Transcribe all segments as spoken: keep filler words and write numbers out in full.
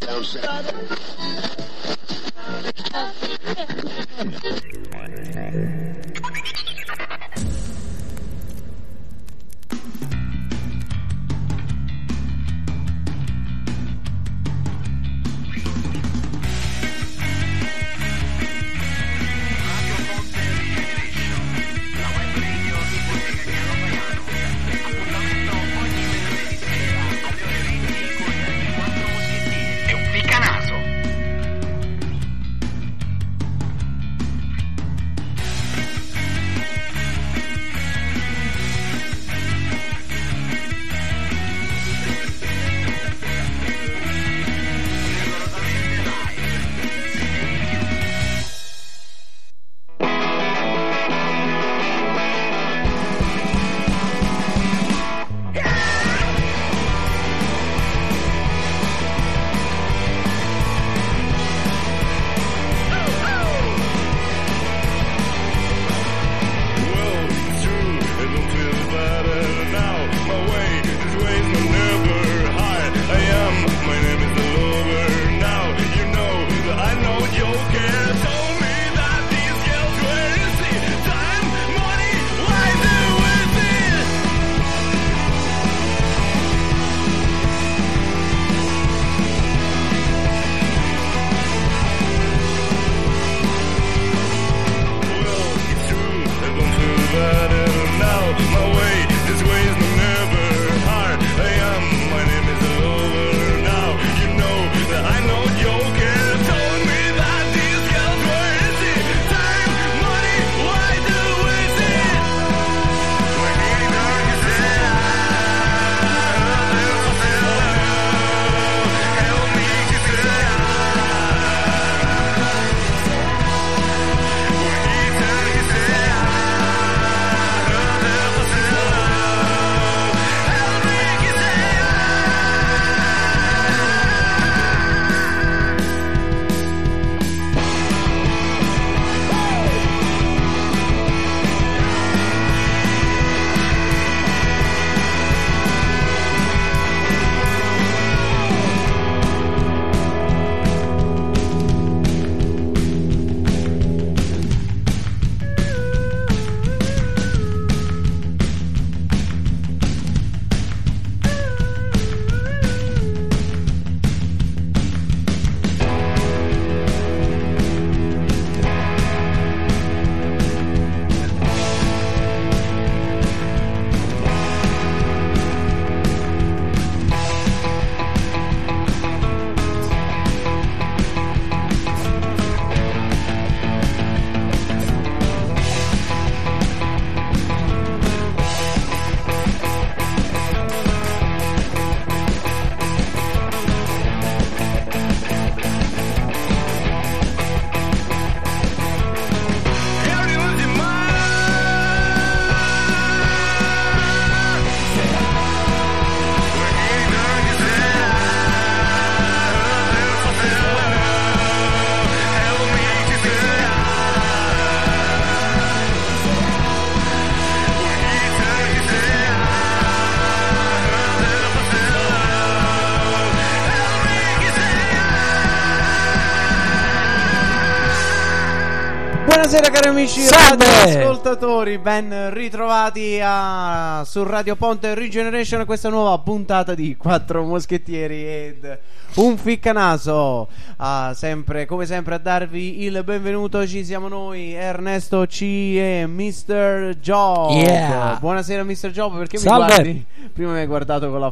Buonasera cari amici ascoltatori, ben ritrovati a, su Radio Ponte Regeneration a questa nuova puntata di Quattro Moschettieri ed un ficcanaso. Ah, sempre, come sempre a darvi il benvenuto ci siamo noi, Ernesto C e mister Job. Yeah. Buonasera mister Job, perché mi Salve. guardi? Prima mi hai guardato con la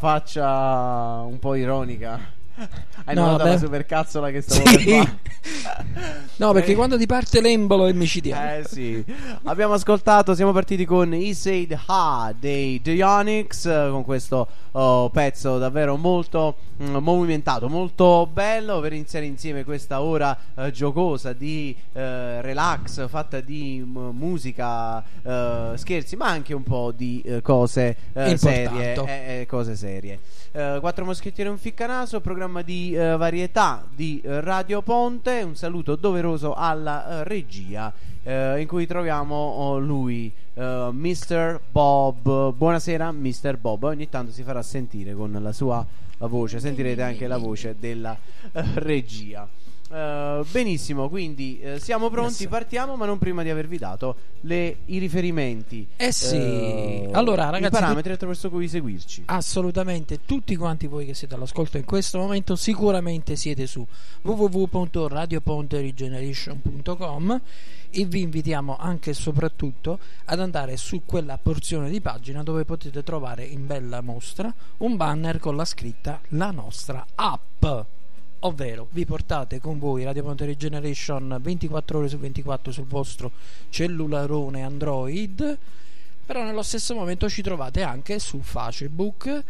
faccia un po' ironica. Hai No, notato beh. la supercazzola che stavo Sì. per fare? No, perché Eh. quando ti parte l'embolo e micidiale. Eh sì. Abbiamo ascoltato, siamo partiti con He Said Ha dei Dionyx, eh, con questo oh, pezzo davvero molto mm, movimentato, molto bello, per iniziare insieme questa ora eh, giocosa di eh, relax, fatta di m- musica, eh, scherzi, ma anche un po' di eh, cose eh, serie, Importante. eh, eh, cose serie. Eh, Quattro Moschettieri e un Ficcanaso, programma di eh, varietà di eh, Radio Ponte. Un saluto doveroso alla eh, regia, eh, in cui troviamo oh, lui, eh, mister Bob. Buonasera mister Bob. Ogni tanto si farà sentire con la sua voce, sentirete anche la voce della uh, regia. Uh, benissimo, quindi uh, siamo pronti, yes. Partiamo, ma non prima di avervi dato le, i riferimenti. Eh sì, uh, allora ragazzi, i parametri attraverso cui seguirci. Assolutamente, tutti quanti voi che siete all'ascolto in questo momento sicuramente siete su w w w punto radio ponte regeneration punto com e vi invitiamo anche e soprattutto ad andare su quella porzione di pagina dove potete trovare in bella mostra un banner con la scritta La nostra app. Ovvero vi portate con voi Radio Ponte Regeneration ventiquattro ore su ventiquattro sul vostro cellularone Android, però nello stesso momento ci trovate anche su Facebook,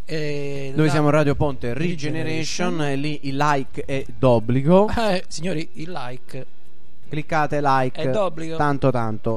eh, dove siamo Radio Ponte Regeneration, Regeneration. E lì il like è d'obbligo. Eh, signori, il like, cliccate like, è d'obbligo, tanto tanto.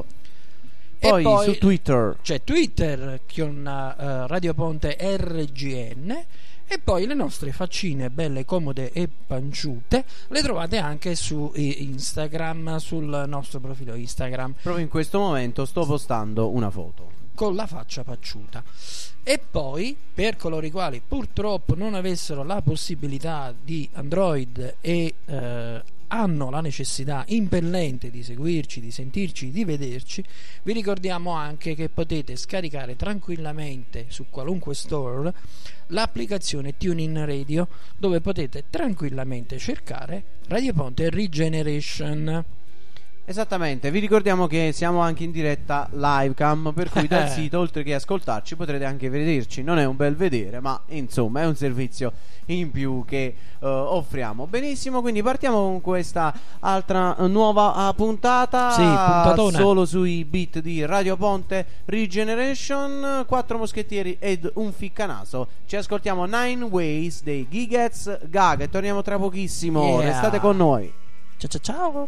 Poi, poi su Twitter c'è Twitter con uh, Radio Ponte R G N. E poi le nostre faccine belle, comode e panciute le trovate anche su Instagram, sul nostro profilo Instagram. Proprio in questo momento sto postando una foto con la faccia panciuta. E poi, per coloro i quali purtroppo non avessero la possibilità di Android e eh, hanno la necessità impellente di seguirci, di sentirci, di vederci, vi ricordiamo anche che potete scaricare tranquillamente su qualunque store l'applicazione TuneIn Radio, dove potete tranquillamente cercare Radio Ponte Regeneration. Esattamente, vi ricordiamo che siamo anche in diretta livecam, per cui dal sito, oltre che ascoltarci, potrete anche vederci. Non è un bel vedere, ma insomma è un servizio in più che uh, offriamo. Benissimo, quindi partiamo con questa altra uh, nuova uh, puntata, sì, puntatona, solo sui beat di Radio Ponte Regeneration. Quattro moschettieri ed un ficcanaso. Ci ascoltiamo Nine Ways dei Gigads Gag e torniamo tra pochissimo. Yeah. Restate con noi. Ciao ciao ciao.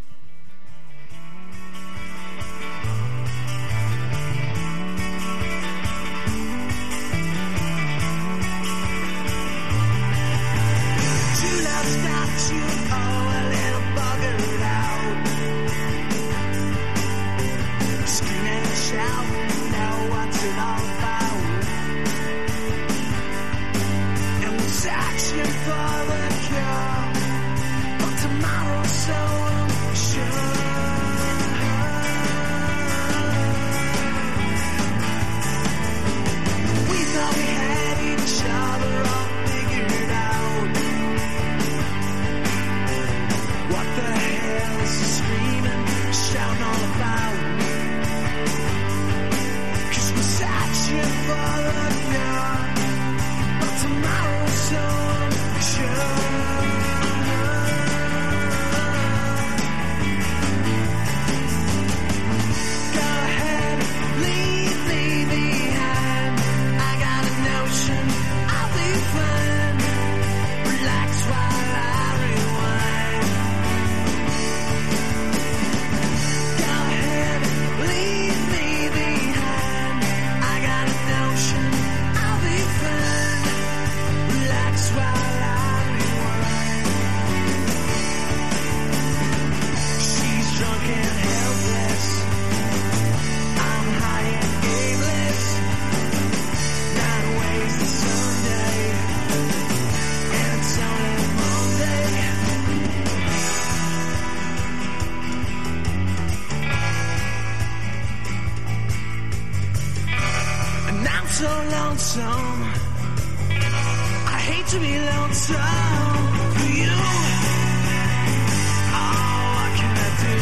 You oh, a little buggered out. Scream and shout, know what's it all about. And we're searching for the cure, but tomorrow's so unsure. We thought we had each other all figured out. What the hell is he screaming, shouting all about? 'Cause we're searching for the cure, but tomorrow's so unsure. Go ahead, leave me behind. I got a notion I'll be fine. Relax while I rewind. Leave me behind. I got a notion I'll be fine. Relax while I rewind. She's drunk and helpless. I'm high and aimless. Nine ways to Sunday, and it's only Monday. And I'm so lonesome. I hate to be lonesome for you. Oh, what can I do?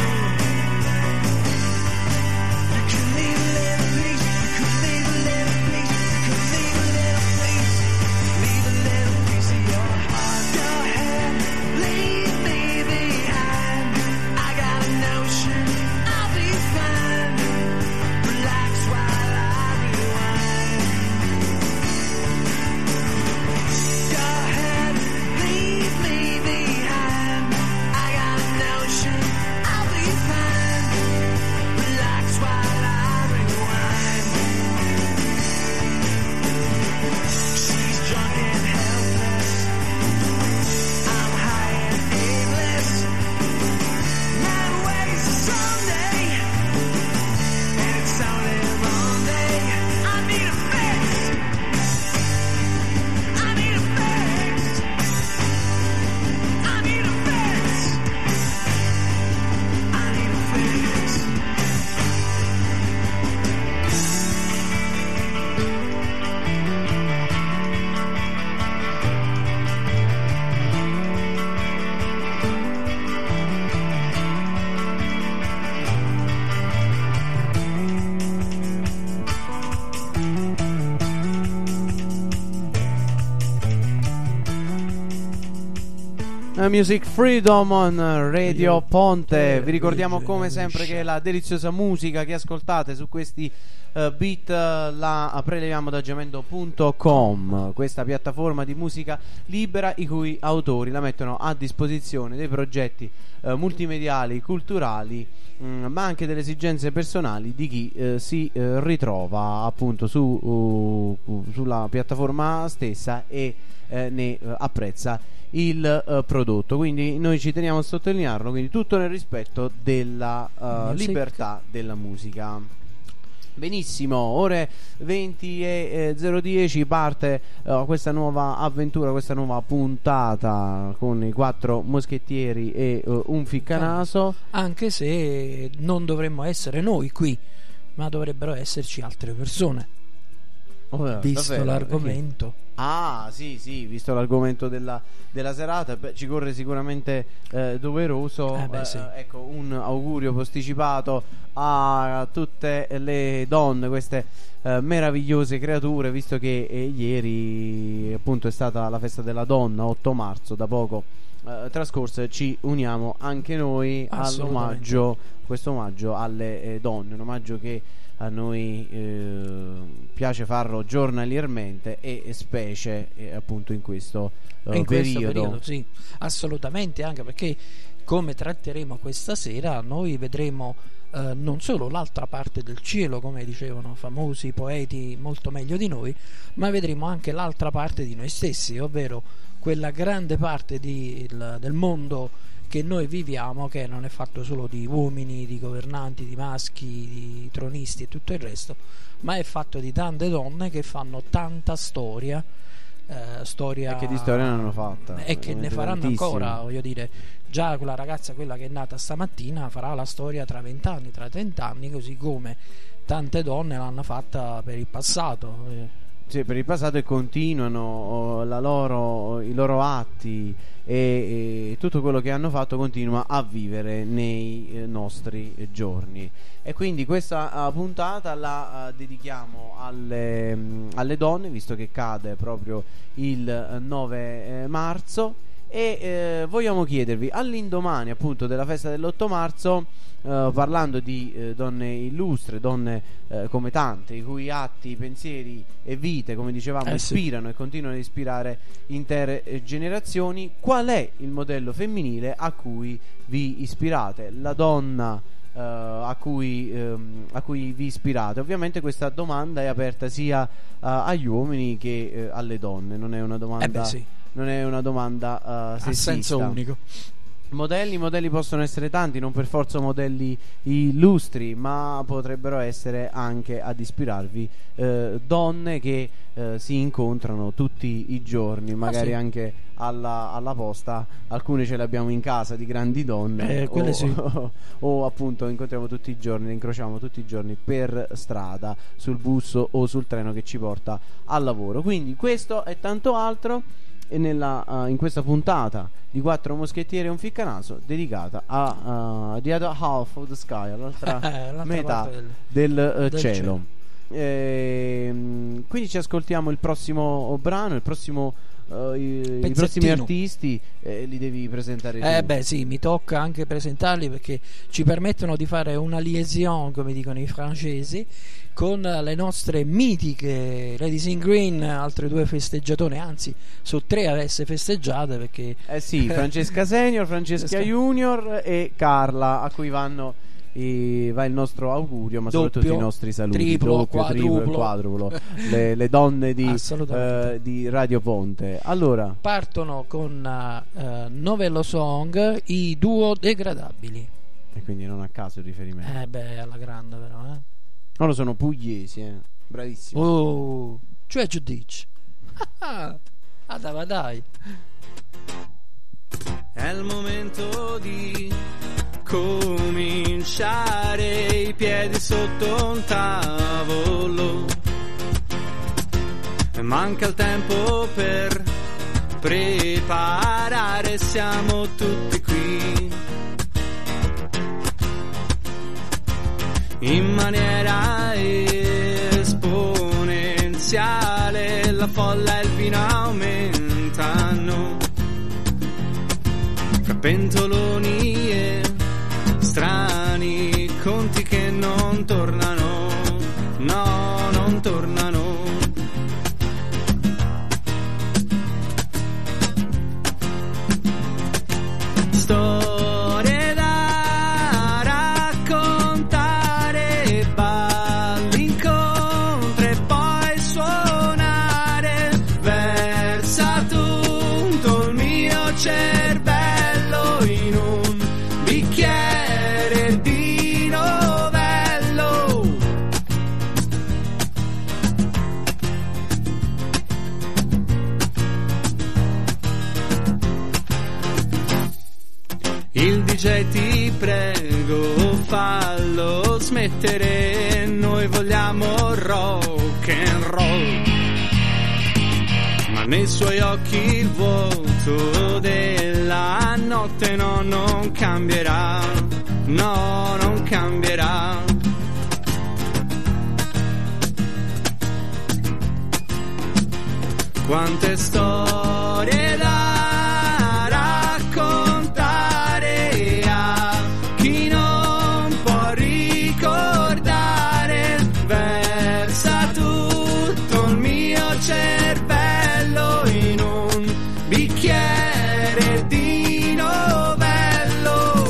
You can leave a little piece. You could leave a little piece. You could leave a little piece. Leave a little piece of your heart. Go ahead, leave me behind. I got a notion I'll be fine. Relax while I rewind. Go ahead, Music Freedom on Radio Ponte. Vi ricordiamo come sempre che la deliziosa musica che ascoltate su questi uh, beat uh, la preleviamo da Jamendo punto com, questa piattaforma di musica libera i cui autori la mettono a disposizione dei progetti uh, multimediali, culturali, mh, ma anche delle esigenze personali di chi uh, si uh, ritrova appunto su, uh, sulla piattaforma stessa e uh, ne uh, apprezza il uh, prodotto. Quindi noi ci teniamo a sottolinearlo, quindi tutto nel rispetto della uh, libertà della musica. Benissimo, ore venti e zero dieci parte uh, questa nuova avventura, questa nuova puntata con i quattro moschettieri e uh, un ficcanaso. Anche se non dovremmo essere noi qui, ma dovrebbero esserci altre persone. Oh, visto davvero? l'argomento. Ah, sì, sì, visto l'argomento della, della serata, beh, ci corre sicuramente eh, doveroso eh beh, eh, sì. ecco, un augurio posticipato a tutte le donne, queste eh, meravigliose creature, visto che eh, ieri appunto è stata la festa della donna, otto marzo, da poco eh, trascorso, ci uniamo anche noi all'omaggio, questo omaggio alle eh, donne, un omaggio che a noi eh, piace farlo giornaliermente e specie eh, appunto in questo, eh, in questo periodo. periodo, sì, assolutamente, anche perché come tratteremo questa sera noi vedremo eh, non solo l'altra parte del cielo, come dicevano famosi poeti molto meglio di noi, ma vedremo anche l'altra parte di noi stessi, ovvero quella grande parte di, il, del mondo che noi viviamo, che non è fatto solo di uomini, di governanti, di maschi, di tronisti e tutto il resto, ma è fatto di tante donne che fanno tanta storia, eh, storia e che di storia ne hanno fatta e che ne faranno tantissime. Ancora, voglio dire, già quella ragazza, quella che è nata stamattina, farà la storia tra vent'anni, tra trent'anni, così come tante donne l'hanno fatta per il passato. eh. Sì, per il passato, e continuano oh, la loro, i loro atti e, e tutto quello che hanno fatto continua a vivere nei eh, nostri eh, giorni. E quindi questa uh, puntata la uh, dedichiamo alle, mh, alle donne, visto che cade proprio il uh, nove marzo, e eh, vogliamo chiedervi, all'indomani appunto della festa dell'otto marzo, Uh, parlando di uh, donne illustre, donne uh, come tante, i cui atti, pensieri e vite, come dicevamo, eh ispirano sì. e continuano ad ispirare intere eh, generazioni, qual è il modello femminile a cui vi ispirate? La donna uh, a, cui, um, a cui vi ispirate? Ovviamente questa domanda è aperta sia uh, agli uomini che uh, alle donne, non è una domanda, eh beh, sì. non è una domanda uh, sessista. A senso unico. Modelli, modelli possono essere tanti, non per forza modelli illustri, ma potrebbero essere anche ad ispirarvi eh, donne che eh, si incontrano tutti i giorni, magari ah, sì. anche alla, alla posta. Alcune ce le abbiamo in casa di grandi donne, eh, quelle o, sì. o, o appunto incontriamo tutti i giorni, le incrociamo tutti i giorni per strada, sul bus o sul treno che ci porta al lavoro. Quindi questo e tanto altro e nella, uh, in questa puntata di Quattro Moschettieri e un Ficcanaso, dedicata a uh, The Other Half of the Sky, all'altra metà del, del, uh, del cielo, cielo. Ehm, quindi ci ascoltiamo il prossimo brano, il prossimo uh, i, i prossimi artisti, eh, li devi presentare tu. Eh beh sì, mi tocca anche presentarli perché ci permettono di fare una liaison, come dicono i francesi, con le nostre mitiche Ladies in Green, altre due festeggiatone, anzi su tre avesse festeggiate, perché eh sì, Francesca Senior, Francesca Junior e Carla, a cui vanno i, va il nostro augurio, ma doppio, soprattutto i nostri saluti, triplo, doppio, quadruplo, triplo, quadruplo, le, le donne di, eh, di Radio Ponte. Allora partono con uh, Novello Song, i duo degradabili, e quindi non a caso il riferimento. Eh beh, alla grande però, eh. Loro sono pugliesi, eh. Bravissimi. Oh, cioè giudici. Ah, dai, dai. È il momento di cominciare, i piedi sotto un tavolo. Manca il tempo per preparare, siamo tutti qui. In maniera esponenziale la folla e il vino aumentano. pentoloni e strani conti che non tornano, no, non tornano. Storie da raccontare, balli, incontri e poi suonare, versa tutto il mio cervello in un bicchiere di novello. Il D J ti prego fallo smettere, noi vogliamo rock and roll, ma nei suoi occhi il vuoto della notte no, non cambierà, no, non cambierà. Quante storie da raccontare a chi non può ricordare, versa tutto il mio cervello in un bicchiere di novello.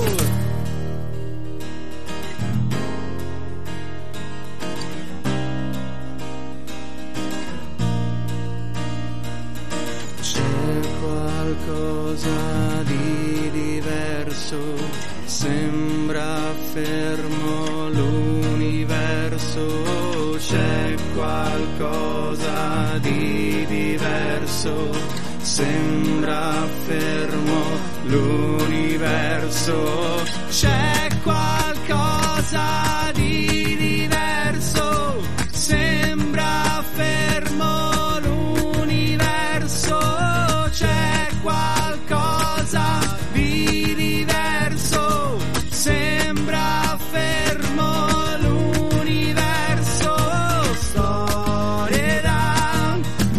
C'è qualcosa di diverso, sembra fermo l'universo. C'è qualcosa di diverso, sembra fermo l'universo. C'è qualcosa di diverso, sembra fermo l'universo. C'è qualcosa di diverso, sembra fermo l'universo. Storie da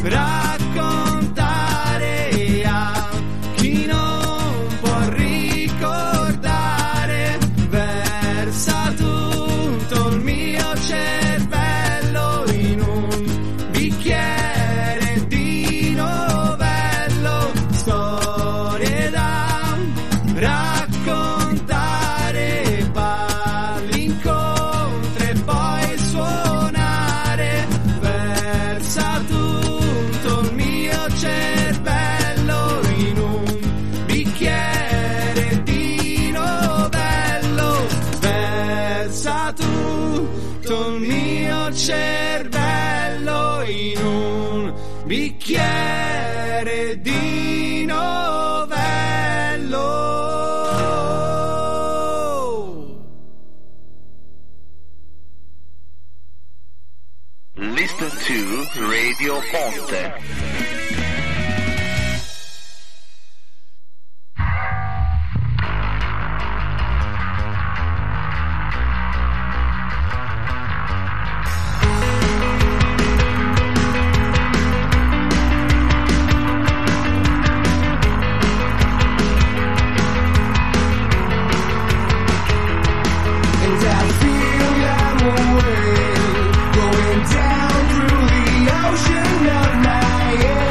raccontare a chi non può ricordare, versa tutto il mio cervello in un bicchiere di novello. Storie da raccontare, balli, incontri e poi suonare, versa tutto il mio cervello in un bicchiere di novello, versa tutto il mio cervello in un bicchiere di novello. Listen to Radio Ponte. And I feel I'm away, going down through the ocean of my head.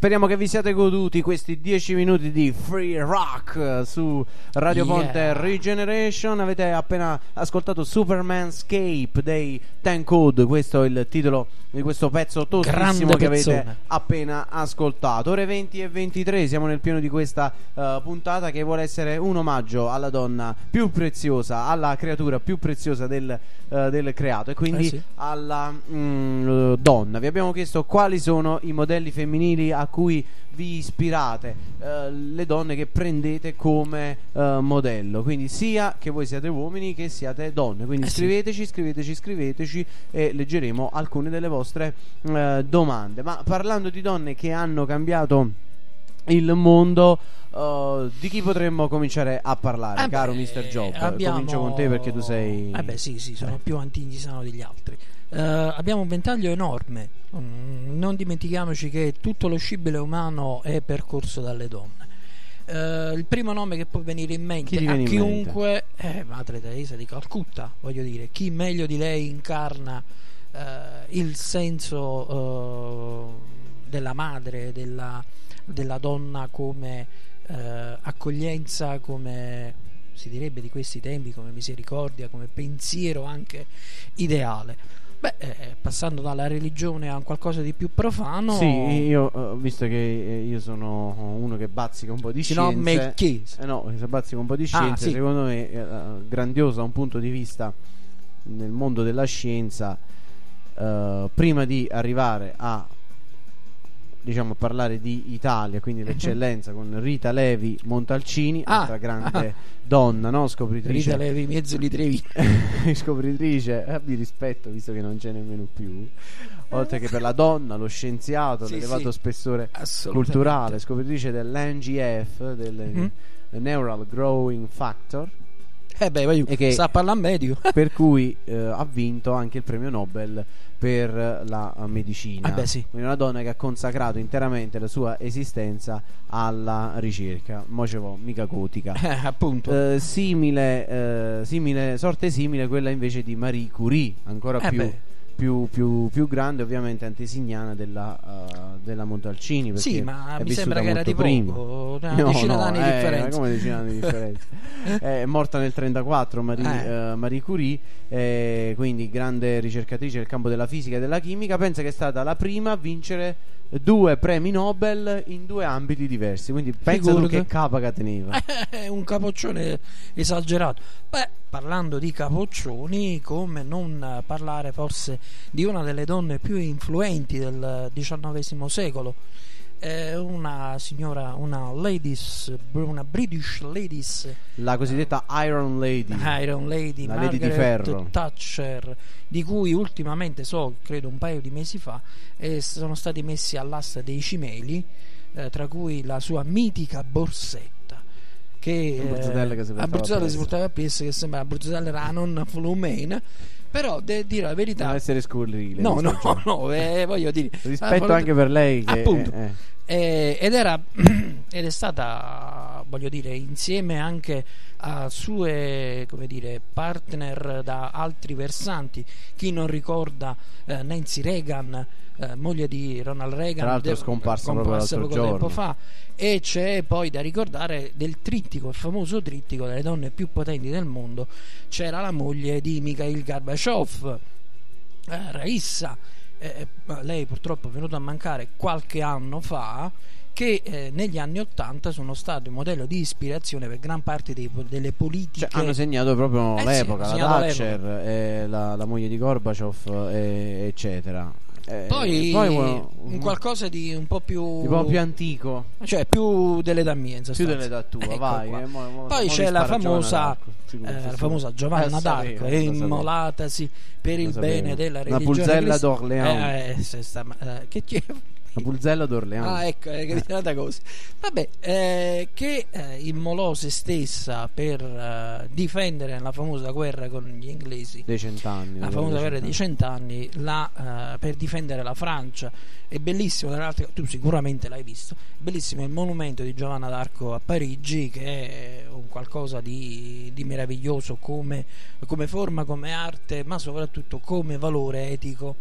speriamo che vi siate goduti questi dieci minuti di free rock eh, su Radio Yeah. Ponte Regeneration. Avete appena ascoltato Supermanscape dei Ten Code, questo è il titolo di questo pezzo tostissimo Grande che avete pezzone. appena ascoltato. Ore venti e ventitré, siamo nel pieno di questa eh, puntata che vuole essere un omaggio alla donna più preziosa, alla creatura più preziosa del, eh, del creato, e quindi Eh sì. alla mm, donna. Vi abbiamo chiesto quali sono i modelli femminili a cui vi ispirate, eh, le donne che prendete come eh, modello, quindi sia che voi siate uomini che siate donne. Quindi Eh sì. scriveteci, scriveteci, scriveteci e leggeremo alcune delle vostre eh, domande. Ma parlando di donne che hanno cambiato il mondo, uh, di chi potremmo cominciare a parlare, Eh caro beh, mister Job? abbiamo- Comincio con te perché tu sei... Eh beh sì, sì, sono più antigisano degli altri. Eh, abbiamo un ventaglio enorme. Mm, non dimentichiamoci che tutto lo scibile umano è percorso dalle donne. Eh, il primo nome che può venire in mente Chi ti a viene in chiunque è Madre Teresa di Calcutta, voglio dire, chi meglio di lei incarna eh, il senso eh, della madre, della, della donna come eh, accoglienza, come si direbbe di questi tempi, come misericordia, come pensiero anche ideale. Beh, eh, passando dalla religione a un qualcosa di più profano, Sì, io ho visto che eh, io sono uno che bazzica un po' di si no, scienze. me chiesa. Eh no, se bazzica un po' di Ah, scienze, sì. secondo me è eh, grandioso da un punto di vista nel mondo della scienza. eh, prima di arrivare a diciamo parlare di Italia, quindi l'eccellenza con Rita Levi Montalcini, Ah, altra grande ah. donna, no? Scopritrice. Rita Levi mezzo litrevi. Scopritrice, abbi rispetto visto che non c'è nemmeno più. Oltre che per la donna, lo scienziato, Sì, l'elevato sì. spessore Assolutamente. culturale, scopritrice dell'N G F, del Mhm. Neural Growing Factor, Eh beh, voglio, E che- sta a parlare medico. per cui eh, ha vinto anche il premio Nobel per la eh, medicina. Eh beh, sì. Quindi una donna che ha consacrato interamente la sua esistenza alla ricerca. Mo ce vo, mica gotica. Eh, appunto. Eh, simile, eh, simile, sorte simile quella invece di Marie Curie, ancora Eh più, beh. più, più, più grande, ovviamente antesignana della, eh, della Montalcini, perché Sì, ma è mi vissuta sembra che era molto di prima. poco, una No, decina no, d'anni di eh, differenza. come decina d'anni di differenza? È morta nel trentaquattro Marie, Eh. eh, Marie Curie, eh, quindi grande ricercatrice nel campo della fisica e della chimica. Pensa che è stata la prima a vincere due premi Nobel in due ambiti diversi. Quindi pensa tu Figurati. che capa che teneva. È un capoccione esagerato. Beh, parlando di capoccioni, come non parlare forse di una delle donne più influenti del diciannovesimo secolo? È una signora, una ladies, una British ladies, La cosiddetta Iron Lady. Iron Lady, La Lady di Margaret ferro. Thatcher, di cui ultimamente so, credo un paio di mesi fa, eh, sono stati messi all'asta dei cimeli, eh, tra cui la sua mitica borsetta. Che, La Bruzzatella che si eh, portava a Bruzzatella si appresso. portava appresso, che sembra la Bruzzatella era la nonna flumena, però devo dire la verità. Non essere scurrile. No, mister no, John. no, eh, voglio dire Rispetto ah, anche per lei che appunto. eh, eh. Eh, ed era ed è stata, voglio dire, insieme anche a sue, come dire, partner da altri versanti. Chi non ricorda eh, Nancy Reagan, eh, moglie di Ronald Reagan, Tra l'altro de- scomparsa proprio l'altro poco giorno. tempo fa. E c'è poi da ricordare del trittico, il famoso trittico delle donne più potenti del mondo. C'era la moglie di Mikhail Gorbachev, eh, Raissa. Eh, lei purtroppo è venuta a mancare qualche anno fa, che eh, negli anni ottanta sono stati un modello di ispirazione per gran parte dei, delle politiche. Cioè, hanno segnato proprio Eh sì, l'epoca, hanno la segnato Thatcher, e la, la moglie di Gorbaciov, e- eccetera. Eh, Poi, uno- un qualcosa di un po' più, un po' più antico, cioè più dell'età mia in più sostanza. dell'età tua, Ecco vai. qua. eh, mo- mo- Poi mo c'è mi la spara famosa Giovanna d'Arco. Sì, eh, questo la sì. famosa Giovanna Eh, d'Arco, sapevo, è lo sapevo. immolatasi per Lo il sapevo. bene della Una religione Pulzella crist- d'Orléans. eh, eh, se sta- eh, che c'è? La Pulzella d'Orléans. Ah, ecco, è capitata cosa. Vabbè, eh, che eh, immolò se stessa per eh, difendere la famosa guerra con gli inglesi, dei cent'anni. la famosa guerra dei cent'anni, la, eh, per difendere la Francia. È bellissimo, tra l'altro, tu sicuramente l'hai visto, bellissimo il monumento di Giovanna d'Arco a Parigi, che è un qualcosa di, di meraviglioso come, come forma, come arte, ma soprattutto come valore etico.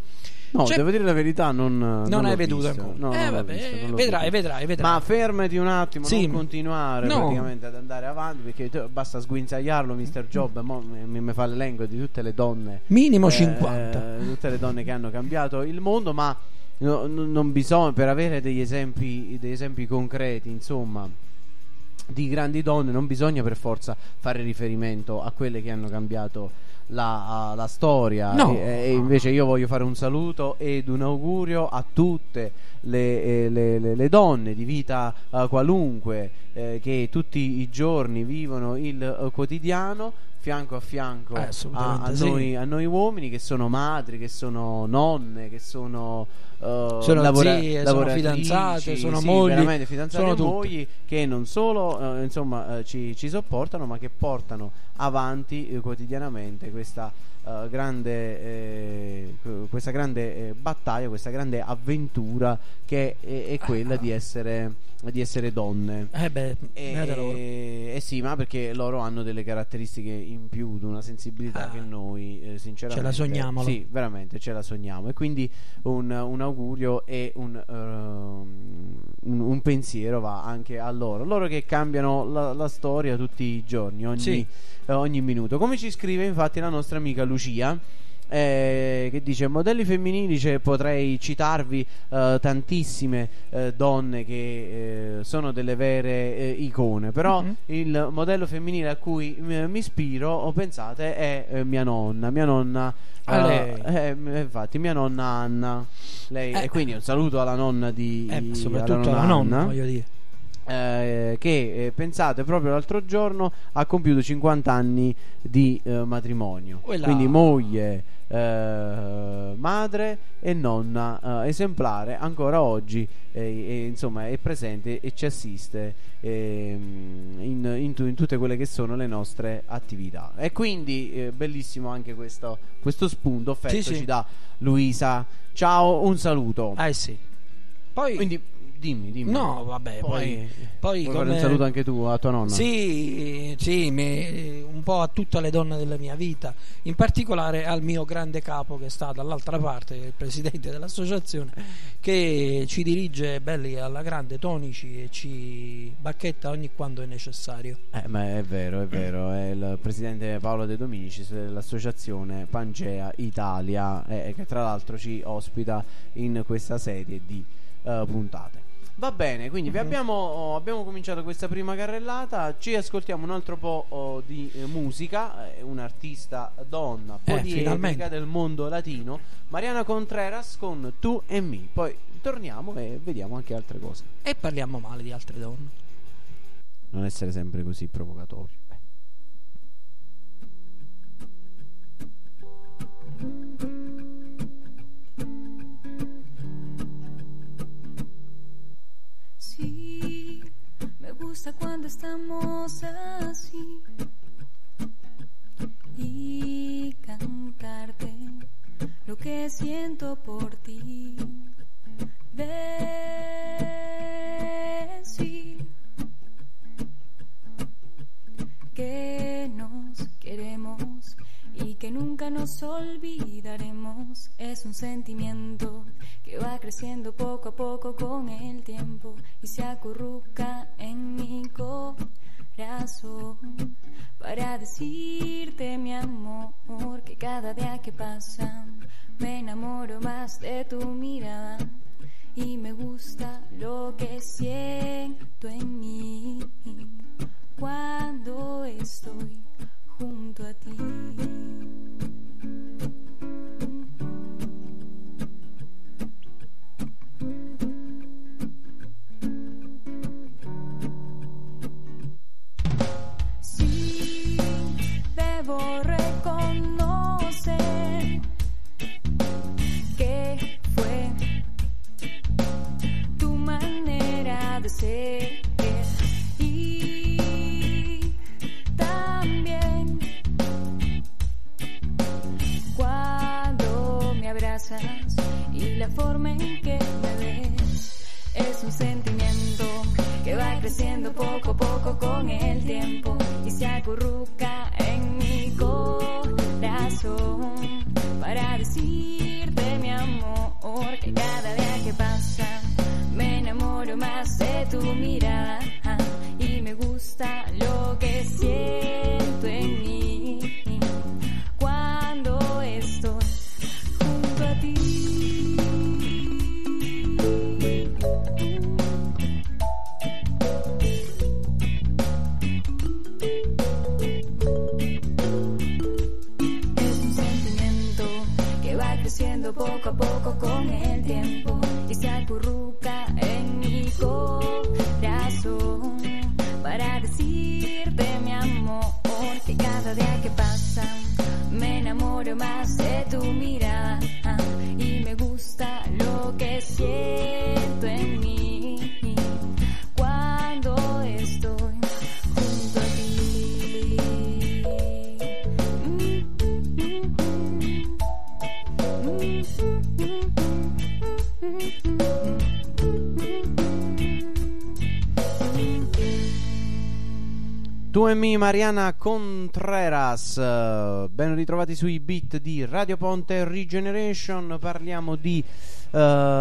No, C'è- devo dire la verità, non non, non hai l'ho veduto visto. ancora. No, eh, non l'ho vabbè, visto, non l'ho vedrai, visto. vedrai, vedrai. Ma fermati un attimo, Sì. non continuare No. praticamente ad andare avanti, perché tu- basta sguinzagliarlo mister Job, mo mi, mi fa l'elenco di tutte le donne, Minimo eh, cinquanta. tutte le donne che hanno cambiato il mondo, ma no- no- non bisogna, per avere degli esempi, degli esempi concreti, insomma, di grandi donne, non bisogna per forza fare riferimento a quelle che hanno cambiato la, la storia. No. E, e invece io voglio fare un saluto ed un augurio a tutte le, eh, le- le- le donne di vita eh, qualunque, eh, che tutti i giorni vivono il eh, quotidiano fianco a fianco Eh, a, assolutamente a sì. noi, a noi uomini, che sono madri, che sono nonne, che sono eh, Sono lavora- zie, sono lavoratrici, fidanzate, sono sì, mogli, veramente fidanzate sono e tutte. mogli, che non solo eh, insomma eh, ci, ci sopportano, ma che portano avanti eh, quotidianamente questa eh, grande eh, questa grande eh, battaglia, questa grande avventura che è, è quella di essere di essere donne. Eh beh, beate loro. E, eh sì, ma perché loro hanno delle caratteristiche in più, di una sensibilità Ah. che noi eh, sinceramente Ce la sogniamo, sì, veramente ce la sogniamo. E quindi un, un augurio e un, eh, un, un pensiero va anche a loro, loro che cambiano la, la storia tutti i giorni, ogni, Sì. eh, ogni minuto. Come ci scrive infatti la nostra amica Lucia, eh, che dice: modelli femminili, cioè, potrei citarvi eh, tantissime eh, donne che eh, sono delle vere eh, icone, però Mhm. il modello femminile a cui m- mi ispiro, o pensate, è eh, mia nonna, mia nonna A eh, lei. eh, infatti mia nonna Anna, lei, Eh. e quindi un saluto alla nonna di Eh, alla soprattutto la nonna, Anna, voglio dire. eh, che eh, pensate, proprio l'altro giorno ha compiuto cinquanta anni di eh, matrimonio. Quella- Quindi moglie, eh, madre e nonna eh, esemplare, ancora oggi eh, e, insomma è presente e ci assiste ehm, in, in tu- in tutte quelle che sono le nostre attività. E quindi eh, bellissimo anche questo, questo spunto offerto Sì, sì. ci dà Luisa. Ciao, un saluto. Eh sì. Poi Quindi dimmi, dimmi. no, vabbè, poi poi vuoi fare come un saluto anche tu a tua nonna? Sì, sì, mi- un po' a tutte le donne della mia vita, in particolare al mio grande capo che sta dall'altra parte, il presidente dell'associazione, che ci dirige belli alla grande, tonici, e ci bacchetta ogni quando è necessario. Eh, ma è vero, è vero, è il presidente Paolo De Dominicis dell'associazione Pangea Italia, eh, che tra l'altro ci ospita in questa serie di eh, puntate. Va bene, quindi vi Mhm. abbiamo, oh, abbiamo cominciato questa prima carrellata, ci ascoltiamo un altro po' oh, di eh, musica, eh, un'artista donna, Eh, poliedrica finalmente. del mondo latino, Mariana Contreras con Tu e Me. Poi torniamo e vediamo anche altre cose. E parliamo male di altre donne. Non essere sempre così provocatorio. Eh. Sí, me gusta cuando estamos así y cantarte lo que siento por ti. Decir que nos queremos y que nunca nos olvidaremos. Es un sentimiento que va creciendo poco a poco con el tiempo y se acurruca en mi corazón para decirte, mi amor, que cada día que pasa me enamoro más de tu mirada y me gusta lo que siento en mí cuando estoy junto a ti. Sí, debo reconocer que fue tu manera de ser y también cuando me abrazas y la forma en que me ves es un sentimiento que va creciendo poco a poco con el tiempo y se acurruca en mi corazón para decirte, mi amor, más de tu mirada y me gusta lo que siento en mí cuando estoy junto a ti. Es un sentimiento que va creciendo poco a poco con el tiempo y se acurruca en mi corazón para decirte, mi amor, que cada día que pasa me enamoro más de tu mirada y me gusta lo que siento en mí cuando estoy junto a ti. Tu e me, Mariana Contreras, uh, ben ritrovati sui beat di Radio Ponte Regeneration. Parliamo di uh,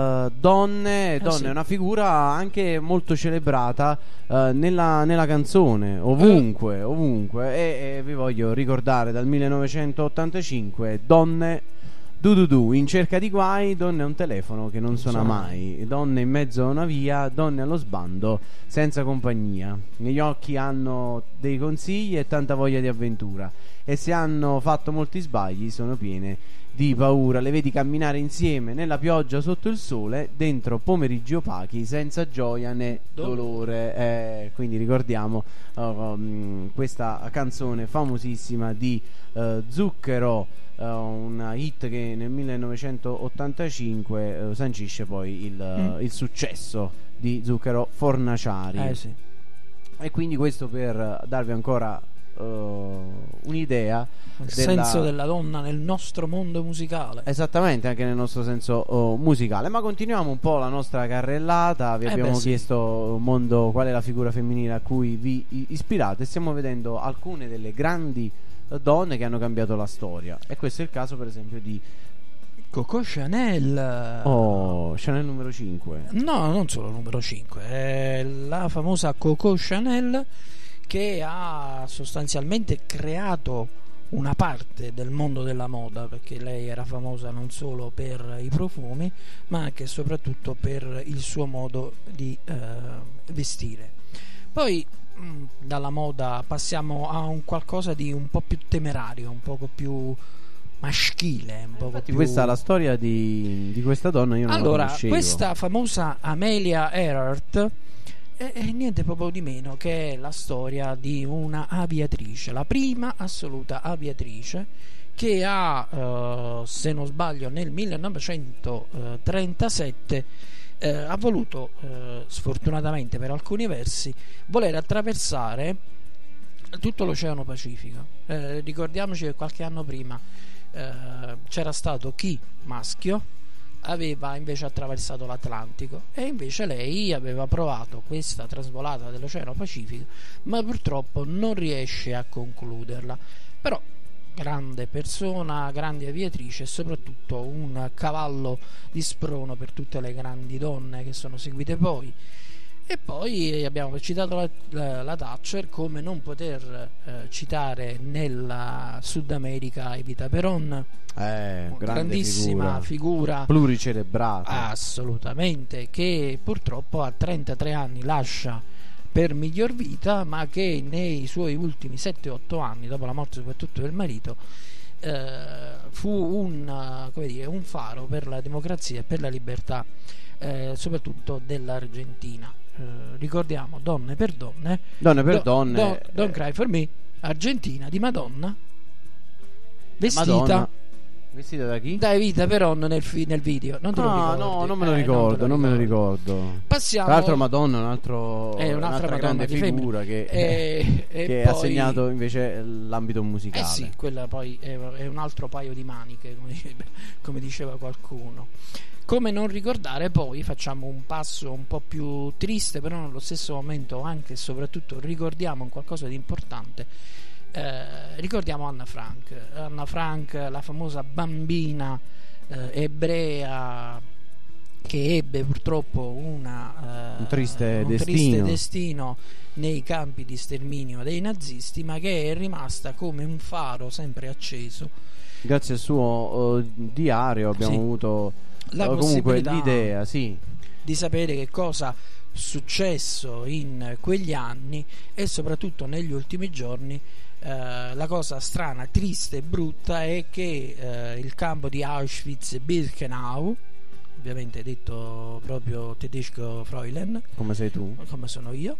donne. Donne sì. è una figura anche molto celebrata uh, nella, nella canzone, ovunque, ovunque. E, e vi voglio ricordare dal millenovecentottantacinque Donne. Du du du, in cerca di guai, donne a un telefono che non suona mai, donne in mezzo a una via, donne allo sbando, senza compagnia. Negli occhi hanno dei consigli e tanta voglia di avventura, e se hanno fatto molti sbagli sono piene di paura. Le vedi camminare insieme nella pioggia sotto il sole, dentro pomeriggi opachi, senza gioia né dolore. Eh, quindi ricordiamo uh, um, questa canzone famosissima di uh, Zucchero, Uh, una hit che nel millenovecentottantacinque uh, sancisce poi il, uh, mm. il successo di Zucchero Fornaciari. Eh sì. E quindi questo per uh, darvi ancora uh, un'idea il della... senso della donna nel nostro mondo musicale. Esattamente, anche nel nostro senso uh, musicale. Ma continuiamo un po' la nostra carrellata. Vi Eh abbiamo beh, sì. chiesto, mondo, qual è la figura femminile a cui vi ispirate. Stiamo vedendo alcune delle grandi donne che hanno cambiato la storia, e questo è il caso per esempio di Coco Chanel. Oh, Chanel numero cinque. No, non solo numero cinque, è la famosa Coco Chanel che ha sostanzialmente creato una parte del mondo della moda, perché lei era famosa non solo per i profumi ma anche e soprattutto per il suo modo di eh, vestire. Poi dalla moda passiamo a un qualcosa di un po' più temerario, un poco più maschile, un poco più... Questa la storia di, di questa donna io non allora, la conoscevo. Questa famosa Amelia Earhart è, è niente proprio di meno che la storia di una aviatrice, la prima assoluta aviatrice, che ha, eh, se non sbaglio, nel millenovecentotrentasette Eh, ha voluto, eh, sfortunatamente per alcuni versi, voler attraversare tutto l'Oceano Pacifico. Eh, ricordiamoci che qualche anno prima eh, c'era stato chi, maschio, aveva invece attraversato l'Atlantico, e invece lei aveva provato questa trasvolata dell'Oceano Pacifico, ma purtroppo non riesce a concluderla. Però grande persona, grande aviatrice e soprattutto un cavallo di sprono per tutte le grandi donne che sono seguite poi. E poi abbiamo citato la, la, la Thatcher, come non poter eh, citare nella Sud America Evita Peron, eh, grandissima figura, figura pluricerebrata, assolutamente, che purtroppo a trentatré anni lascia per miglior vita, ma che nei suoi ultimi sette otto anni, dopo la morte soprattutto del marito, eh, fu un, come dire, un faro per la democrazia e per la libertà, eh, soprattutto dell'Argentina. Eh, ricordiamo Donne per Donne, Donne per do, Donne, do, Don't Cry for Me, Argentina, di Madonna, vestita Madonna. Vestita da chi? da Evita Peron nel, fi- nel video. Non te lo Ah, ricordi? no, non me lo Eh, ricordo, non, te me lo ricordi. ricordo. Passiamo. Tra l'altro Madonna è un altro, È un'altra un'altra Madonna grande di figura femmina. che, E- e che poi- ha segnato invece l'ambito musicale. Eh sì, quella poi è, è un altro paio di maniche, come, come diceva qualcuno. Come non ricordare poi, facciamo un passo un po' più triste, però nello stesso momento anche e soprattutto ricordiamo un qualcosa di importante. Eh, ricordiamo Anna Frank. Anna Frank, la famosa bambina eh, ebrea che ebbe purtroppo una, eh, Un triste un destino. triste destino nei campi di sterminio dei nazisti, ma che è rimasta come un faro sempre acceso. Grazie al suo eh, diario abbiamo Sì. avuto La eh, comunque possibilità l'idea, sì. di sapere che cosa successo in quegli anni e soprattutto negli ultimi giorni. Eh, la cosa strana, triste e brutta è che eh, il campo di Auschwitz-Birkenau, ovviamente detto proprio tedesco Freulen, Come sei tu? come sono io,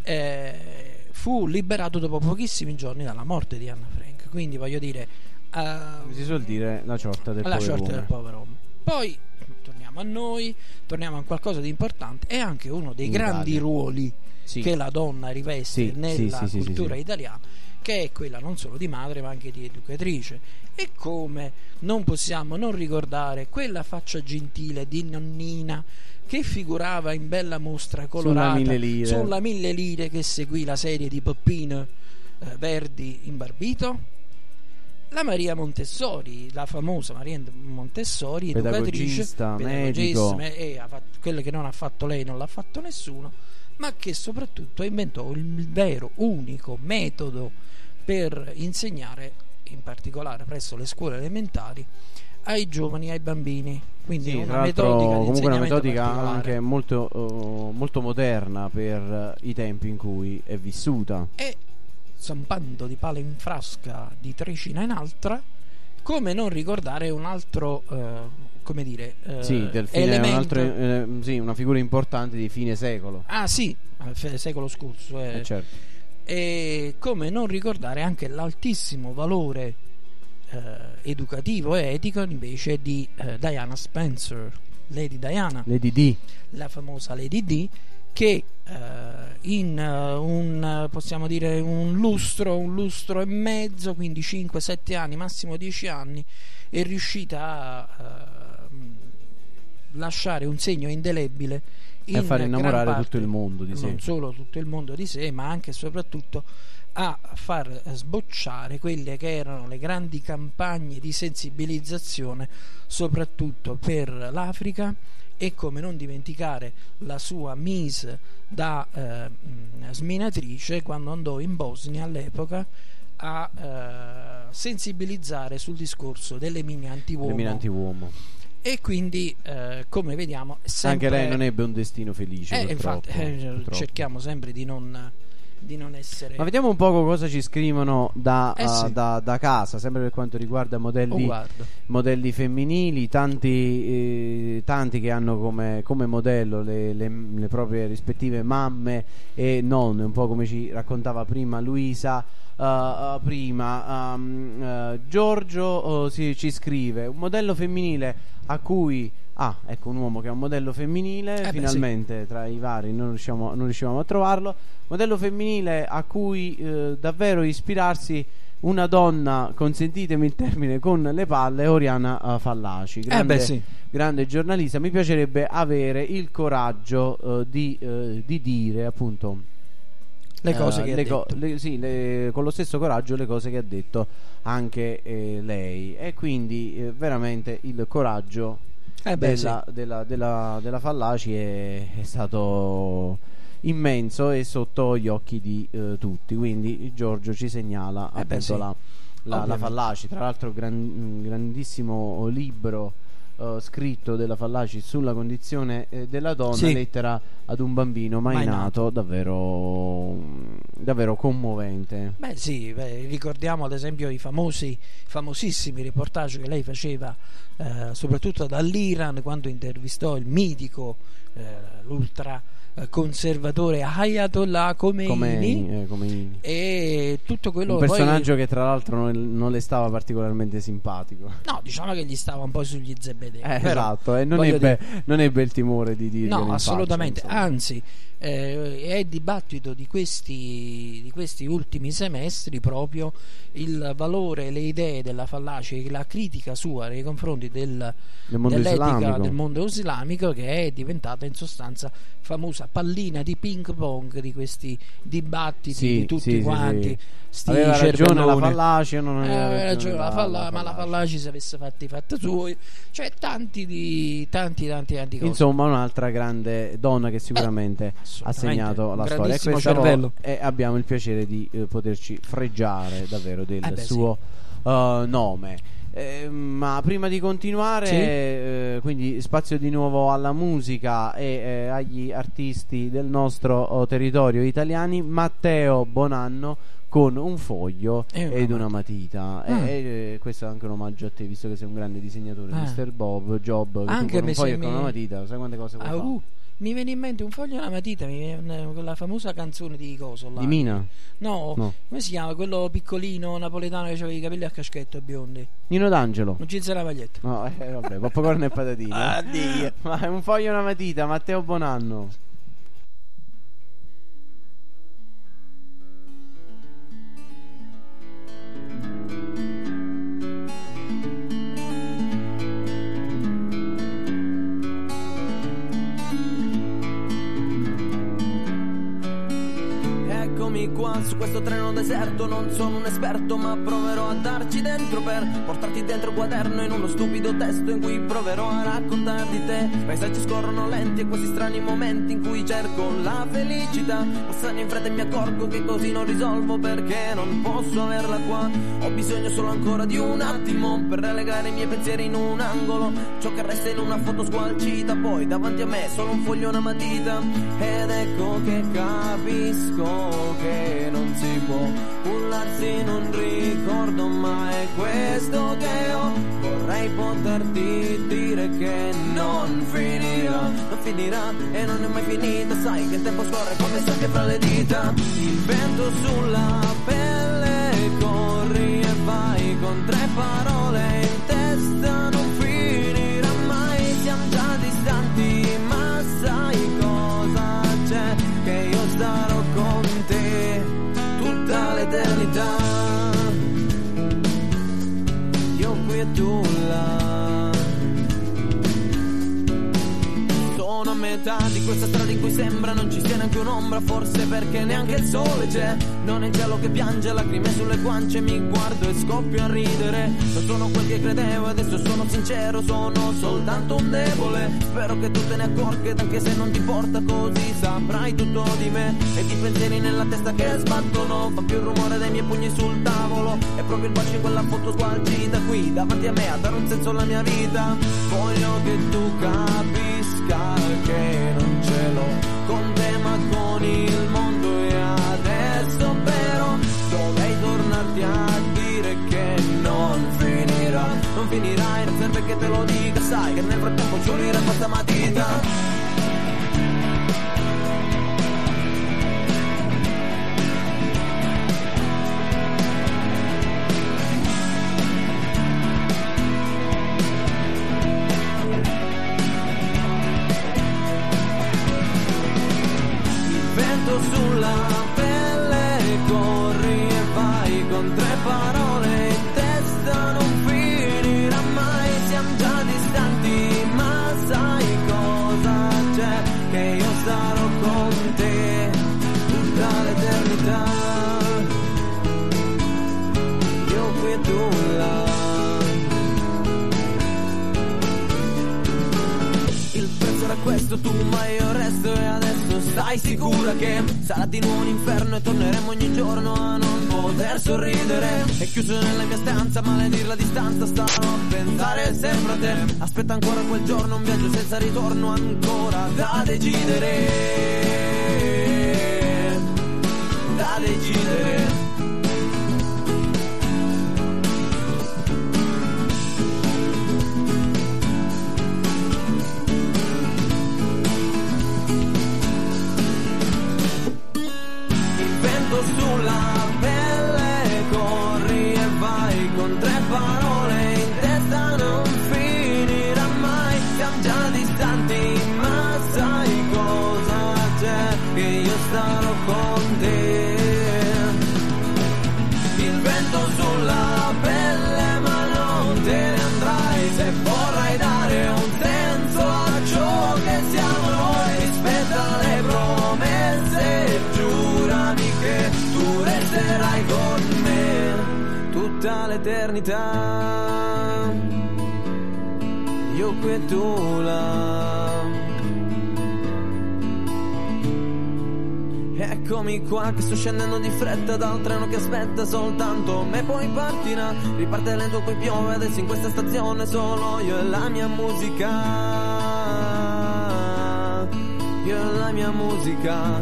eh, fu liberato dopo pochissimi giorni dalla morte di Anna Frank. Quindi voglio dire, eh, Si suol dire la ciotta del la povero sorte del uomo. povero uomo. Poi torniamo a noi, torniamo a qualcosa di importante, è anche uno dei In grandi Italia. ruoli Sì. che la donna riveste Sì, nella sì, sì, sì, cultura sì, sì. italiana, che è quella non solo di madre ma anche di educatrice. E come non possiamo non ricordare quella faccia gentile di nonnina che figurava in bella mostra colorata Sulla Mille Lire. sulla Mille Lire, che seguì la serie di Peppino eh, Verdi in Barbito. La Maria Montessori, la famosa Maria Montessori, Pedagogista, educatrice, medico. pedagogista, e ha fatto, quello che non ha fatto lei non l'ha fatto nessuno, ma che soprattutto inventò il vero unico metodo per insegnare, in particolare presso le scuole elementari, ai giovani, ai bambini. Quindi Sì, tra una l'altro metodica di comunque una insegnamento metodica particolare. anche molto, eh, molto moderna per i tempi in cui è vissuta. E zampando di palo in frasca di tricina in altra, come non ricordare un altro eh, come dire eh, Sì, del fine, un elemento. altro, eh, sì, una figura importante di fine secolo. Ah sì, al fe- secolo scorso eh. Eh, certo. E come non ricordare anche l'altissimo valore eh, educativo e etico invece di eh, Diana Spencer, Lady Diana, Lady D. la famosa Lady D, che eh, in eh, un eh, possiamo dire un lustro, un lustro e mezzo, quindi cinque sette anni, massimo dieci anni, è riuscita a eh, lasciare un segno indelebile E a in far gran innamorare parte, tutto il mondo di sé. non solo tutto il mondo di sé, ma anche e soprattutto a far sbocciare quelle che erano le grandi campagne di sensibilizzazione soprattutto per l'Africa. E come non dimenticare la sua mise da eh, sminatrice quando andò in Bosnia all'epoca a eh, sensibilizzare sul discorso delle mine antiuomo. Le mine antiuomo. E quindi eh, come vediamo sempre... Anche lei non ebbe un destino felice, eh, purtroppo, infatti, eh, purtroppo. cerchiamo sempre di non, di non essere Ma vediamo un po' cosa ci scrivono da, Eh uh, sì. da, da casa, sempre per quanto riguarda oh, modelli, guarda. modelli femminili, tanti, eh, tanti che hanno come, come modello le, le, le proprie rispettive mamme e nonne, un po' come ci raccontava prima Luisa. Uh, uh, prima um, uh, Giorgio uh, si, ci scrive un modello femminile a cui ah ecco un uomo che è un modello femminile, Eh beh, finalmente tra i vari non riusciamo, non riuscivamo a trovarlo, modello femminile a cui eh, davvero ispirarsi una donna, consentitemi il termine, con le palle, Oriana uh, Fallaci, grande, Eh beh, sì. grande giornalista. Mi piacerebbe avere il coraggio uh, di, uh, di dire appunto le cose eh, che ha le co- detto. le- sì, le- con lo stesso coraggio le cose che ha detto anche eh, lei, e quindi eh, veramente il coraggio Eh beh, della, della, della, della Fallaci è, è stato immenso e sotto gli occhi di eh, tutti. Quindi Giorgio ci segnala Eh beh, appunto sì. la, la, la Ovviamente. Fallaci, tra l'altro gran- grandissimo libro eh, scritto della Fallaci sulla condizione eh, della donna, Sì. lettera ad un bambino mai, Mai nato, davvero davvero commovente. Beh sì, beh, ricordiamo ad esempio i famosi, famosissimi reportage che lei faceva eh, soprattutto dall'Iran, quando intervistò il mitico, eh, l'ultra eh, conservatore Ayatollah Khomeini, Khomeini, eh, Khomeini. e tutto quello Un che poi- personaggio che tra l'altro non, non le stava particolarmente simpatico. no, diciamo che gli stava un po' sugli zebedei, Eh, però, esatto, e non voglio ebbe, dire- non ebbe il timore di dirglielo no, in faccia, assolutamente, insomma. anzi eh, è dibattito di questi questi, di questi ultimi semestri proprio il valore, le idee della Fallaci, la critica sua nei confronti del, Del mondo dell'etica islamico. del mondo islamico, che è diventata in sostanza famosa pallina di ping pong di questi dibattiti Sì, di tutti sì, sì, quanti. sì. Sti Aveva ragione la cervelloni. Fallaci, non Eh, aveva aveva ragione la Falla- la ma la Fallaci se avesse fatti i fatti suoi, cioè tanti di tanti tanti tanti cose. Insomma, un'altra grande donna che sicuramente ha assolutamente, segnato un la storia. E grandissimo questa cervello. vo- e abbiamo il piacere di eh, poterci fregiare davvero del Eh beh, suo eh, nome. Eh, ma prima di continuare, Sì. eh, quindi spazio di nuovo alla musica e eh, agli artisti del nostro oh, territorio italiani. Matteo Bonanno con un foglio E una ed una matita. Mm. E, e questo è anche un omaggio a te, visto che sei un grande disegnatore, Eh. mister Bob Job. Che Anche tu con un me foglio se e con mi- una matita, sai quante cose puoi Ah, fare? uh, mi viene in mente un foglio e una matita, mi viene quella famosa canzone di Coso là. Di Mina? No, No. come si chiama? Quello piccolino napoletano che aveva i capelli a caschetto biondi. Nino D'Angelo. Non ci sarà maglietta. No, eh, vabbè, popcorn e patatine. Addio. Ma è un foglio e una matita, Matteo Bonanno. Eccomi qua su questo treno deserto, non sono un esperto ma proverò a darci dentro per portarti dentro il quaderno in uno stupido testo in cui proverò a raccontare di te. Paesaggi scorrono lenti e questi strani momenti in cui cerco la felicità passano in fretta e mi accorgo che così non risolvo perché non posso averla qua. Ho bisogno solo ancora di un attimo per relegare i miei pensieri in un angolo, ciò che resta in una foto squalcita, poi davanti a me solo un foglio e una matita. Ed ecco che capisco che non si può cullarsi in un ricordo, ma è questo che ho. Vorrei poterti dire che non finirà, non finirà e non è mai finita. Sai che il tempo scorre come sabbia fra le dita. Il vento sulla pelle, corri e vai con tre parole in testa, non finirà mai. Siamo già distanti, ma sai cosa c'è? Che io starò con te tutta l'eternità. Io qui e tu là. Sono a metà di questa strada in cui sembra non ci sia neanche un'ombra, forse perché neanche il sole c'è. Non è il cielo che piange, lacrime sulle guance, mi guardo e scoppio a ridere. Non sono quel che credevo, adesso sono sincero, sono soltanto un debole. Spero che tu te ne accorga, ed anche se non ti porta così saprai tutto di me. E di pensieri nella testa che sbattono, fa più rumore dei miei pugni sul tavolo. È proprio il bacio in quella foto squalcita qui davanti a me a dare un senso alla mia vita. Voglio che tu capisca che non ce l'ho con te ma con il mondo, e adesso però dovrei tornarti a dire che non finirà, non finirà e non serve che te lo dica, sai che nel frattempo ci unirà questa matita. Sulla pelle corri e vai con tre parole in testa, non finirà mai. Siamo già distanti, ma sai cosa c'è? Che io starò con te tutta l'eternità. Io qui e tu là. Il prezzo era questo, tu ma io resto, e adesso stai sicura che sarà di nuovo un inferno e torneremo ogni giorno a non poter sorridere. È chiuso nella mia stanza, maledir la distanza, starò a pensare sempre a te. Aspetta ancora quel giorno, un viaggio senza ritorno ancora da decidere, da decidere. Sulla pelle corri e vai con tre parole in testa, non finirà mai. Siamo già distanti, ma sai cosa c'è? Che io starò con te dall'eternità. Io qui e tu là. Eccomi qua che sto scendendo di fretta dal treno che aspetta soltanto me, poi partirà, riparte lento poi piove, adesso in questa stazione solo io e la mia musica, io e la mia musica.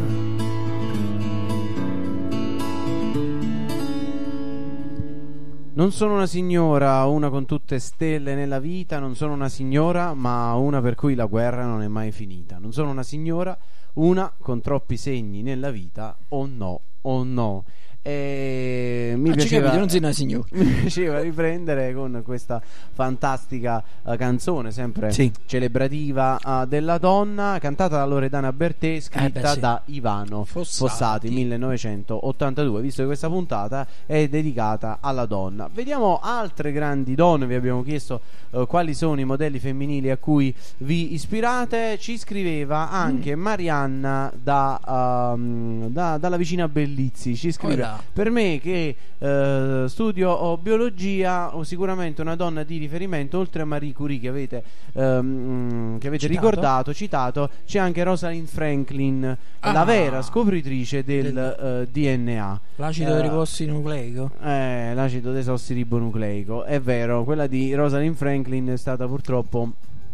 Non sono una signora, una con tutte stelle nella vita, non sono una signora, ma una per cui la guerra non è mai finita. Non sono una signora, una con troppi segni nella vita, o no, o no. E mi Ah, ci piaceva, capite, non sei una signora. mi piaceva riprendere con questa fantastica uh, canzone, sempre Sì. celebrativa, uh, della donna, cantata da Loredana Bertè, scritta Eh beh, sì. da Ivano Fossati. Fossati, millenovecentottantadue, visto che questa puntata è dedicata alla donna. Vediamo altre grandi donne. Vi abbiamo chiesto uh, quali sono i modelli femminili a cui vi ispirate. Ci scriveva anche Mm. Marianna da, um, da- dalla vicina Bellizzi. Ci scrive: Ora. per me che eh, studio oh, biologia, ho sicuramente una donna di riferimento, oltre a Marie Curie che avete, ehm, che avete Citato. ricordato, citato, c'è anche Rosalind Franklin, Ah. la vera scopritrice del, Del- eh, D N A. L'acido Eh, ribossinucleico. eh, l'acido desossiribonucleico, è vero, quella di Rosalind Franklin è stata purtroppo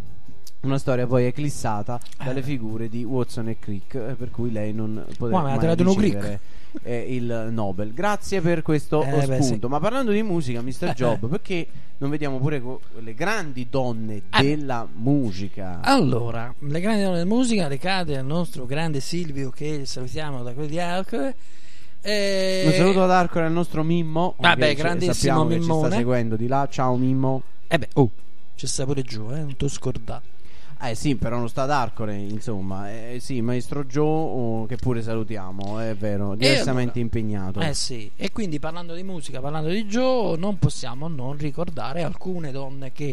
una storia poi eclissata dalle Eh. figure di Watson e Crick, eh, per cui lei non potrà Ma mi ha mai tirato uno ricevere eh, il Nobel. Grazie per questo Eh, beh, spunto. sì. Ma parlando di musica, mister Eh, Job, perché non vediamo pure co- le grandi donne Eh. della musica? Allora, le grandi donne della musica recate al nostro grande Silvio, che salutiamo da quelli di Arcore. E... Un saluto ad Arcore al nostro Mimmo, Vabbè, che ci- grandissimo sappiamo che ci sta Mimmone. seguendo di là. Ciao Mimmo. Eh beh, oh, c'è sta pure giù, eh, non ti scordare. Eh sì, però non sta ad Arcore, insomma. Eh, sì, Maestro Joe, oh, che pure salutiamo, è vero, diversamente allora? impegnato. Eh sì, e quindi parlando di musica, parlando di Joe, non possiamo non ricordare alcune donne che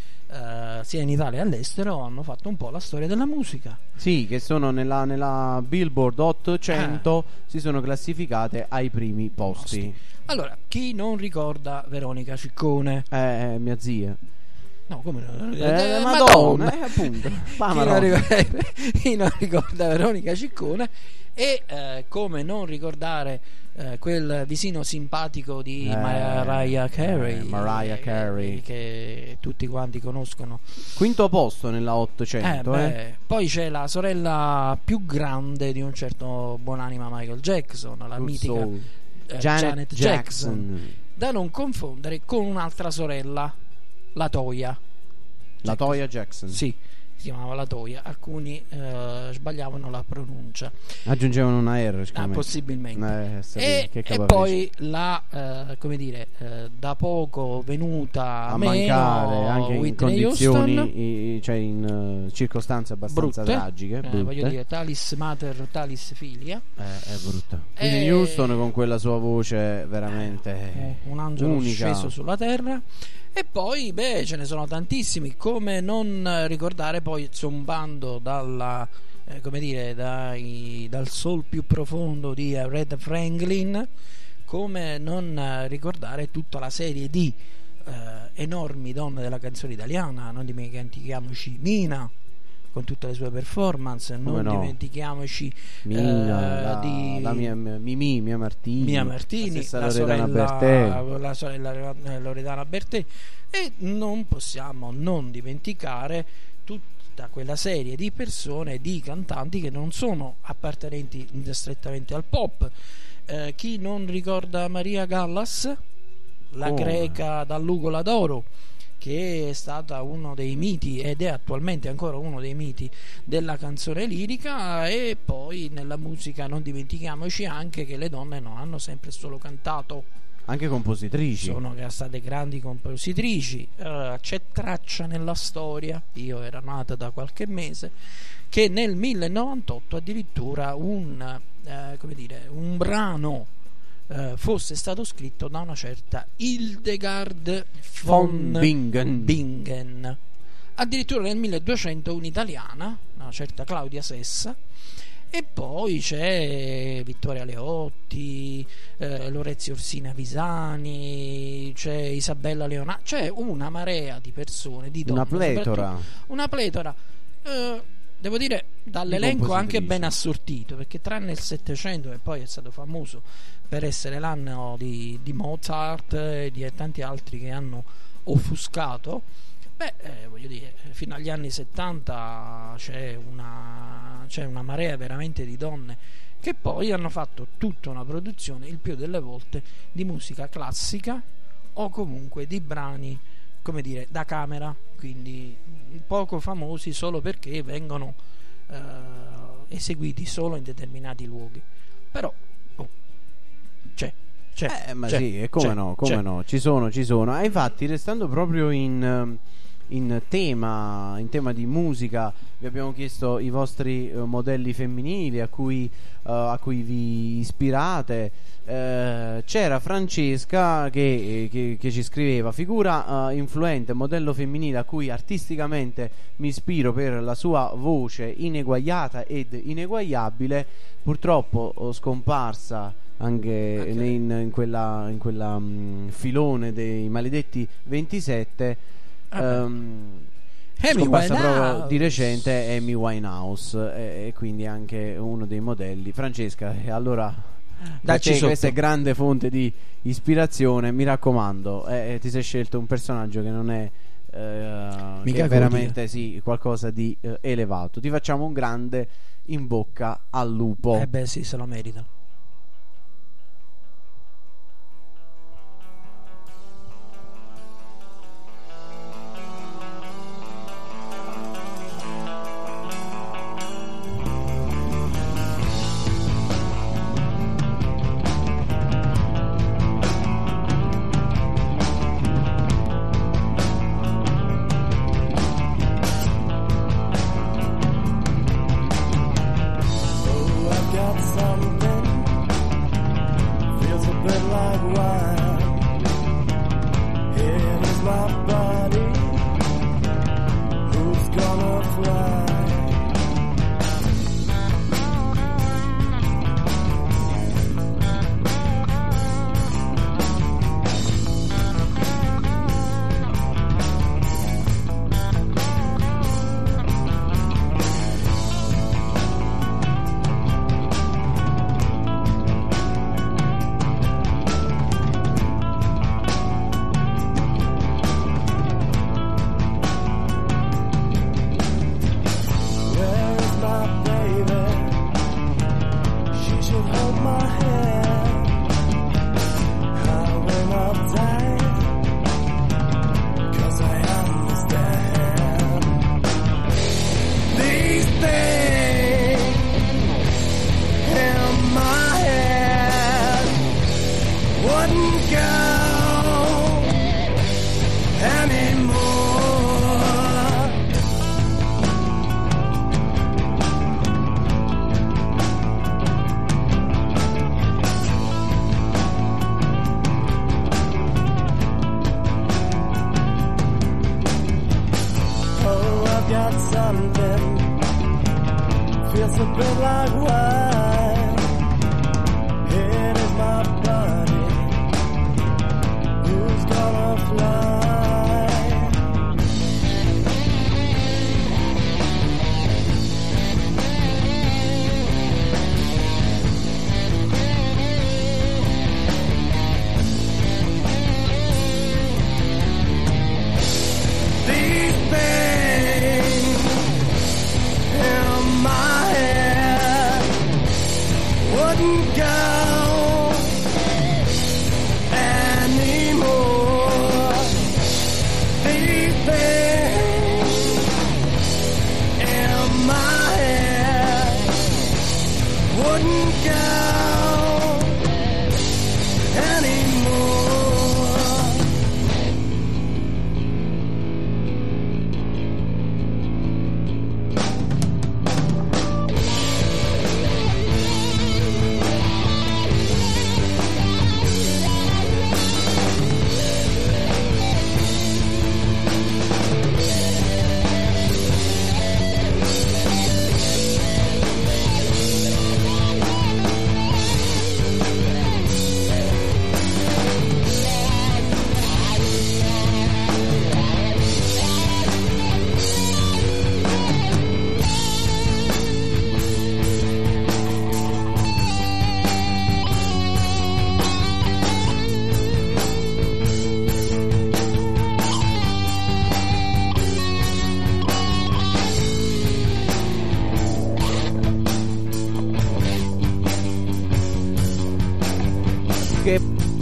eh, sia in Italia che all'estero hanno fatto un po' la storia della musica. Sì, che sono nella, nella Billboard ottocento, si sono classificate ai primi posti. Allora, chi non ricorda Veronica Ciccone? Eh, mia zia. No, come no? Eh, Eh, Madonna, eh, appunto. Pa, Chi non, Madonna. ricorda, chi non ricorda Veronica Ciccone? E eh, come non ricordare eh, quel visino simpatico di Eh, Mariah Carey, eh, Mariah eh, Carey. che tutti quanti conoscono. Quinto posto nella ottocento, Eh, eh. beh, poi c'è la sorella più grande di un certo buonanima Michael Jackson, la Good mitica soul. eh, Janet, Janet Jackson. Jackson, da non confondere con un'altra sorella, la Toya. La Toya Jackson. Sì, si chiamava la Toya. Alcuni eh, sbagliavano la pronuncia, Aggiungevano una R, ah, secondo me. possibilmente. Eh, sapete, E, che e capace. poi la, eh, come dire, eh, da poco venuta a meno mancare anche in Whitney condizioni, Houston. i- cioè in eh, circostanze abbastanza Brutte, tragiche. eh, brutte. voglio dire, talis mater, talis filia. Eh, è brutta. Eh, Whitney Houston con quella sua voce veramente Eh, un angelo unica. sceso sulla terra. E poi, beh, ce ne sono tantissimi. Come non eh, ricordare poi zombando dalla, eh, come dire, dai, dal soul più profondo di Aretha Franklin, come non eh, ricordare tutta la serie di eh, enormi donne della canzone italiana. Non dimentichiamoci Mina con tutte le sue performance, Come non no. dimentichiamoci Mina, eh, la, di la mia, Mimì, Mia Martini, Mia Martini, la stessa la Loredana sorella, Bertè. la sorella eh, Loredana Bertè, e non possiamo non dimenticare tutta quella serie di persone, di cantanti che non sono appartenenti strettamente al pop. Eh, chi non ricorda Maria Callas, la Oh. greca dall'ugola d'oro, che è stata uno dei miti ed è attualmente ancora uno dei miti della canzone lirica. E poi nella musica non dimentichiamoci anche che le donne non hanno sempre solo cantato, Anche compositrici. sono state grandi compositrici. Eh, c'è traccia nella storia, io ero nata da qualche mese, che nel millenovantotto addirittura un, eh, come dire, un brano eh, fosse stato scritto da una certa Hildegard von, Von Bingen. Bingen. Addirittura nel milleduecento un'italiana, una certa Claudia Sessa, E poi c'è Vittoria Leotti, eh, Lorenzo Orsina Visani, c'è Isabella Leonardo, c'è una marea di persone, di donne, Una pletora. una pletora, eh, devo dire dall'elenco anche compositrici. ben assortito, perché tranne il Settecento, che poi è stato famoso per essere l'anno di, di Mozart e di tanti altri che hanno offuscato, beh, eh, voglio dire, fino agli anni settanta c'è una, c'è una marea veramente di donne che poi hanno fatto tutta una produzione, il più delle volte di musica classica o comunque di brani, come dire, da camera, quindi poco famosi solo perché vengono eh, eseguiti solo in determinati luoghi. Però oh, c'è, c'è, Eh, ma c'è, sì, e come c'è, no, come c'è. no, ci sono, ci sono. E infatti, restando proprio in, in tema, in tema di musica, vi abbiamo chiesto i vostri eh, modelli femminili a cui, eh, a cui vi ispirate. Eh, c'era Francesca che, che, che ci scriveva: figura eh, influente, modello femminile a cui artisticamente mi ispiro per la sua voce ineguagliata ed ineguagliabile, purtroppo oh, scomparsa anche Anche in, in quella, in quella mm, filone dei maledetti ventisette. Ah, ehm, Amy scomparsa proprio Winehouse. di recente Amy Winehouse, e, e quindi anche uno dei modelli. Francesca, e allora Dacci perché questa è sotto. grande fonte di ispirazione, mi raccomando, eh, ti sei scelto un personaggio che non è eh, che Mica è Godia. veramente sì, qualcosa di eh, elevato. Ti facciamo un grande in bocca al lupo. Eh beh sì, se lo merita. Oh, I've got something, feels a bit like wine. It is my body, who's gonna fly? Where is my baby? She should hold my hand. I will not die, 'cause I understand these things in my head wouldn't go anymore. Oh, I've got something, feels a bit like wine. It is my body, who's gonna fly? These things in my head wouldn't go anymore. These things in my head wouldn't go anymore. Che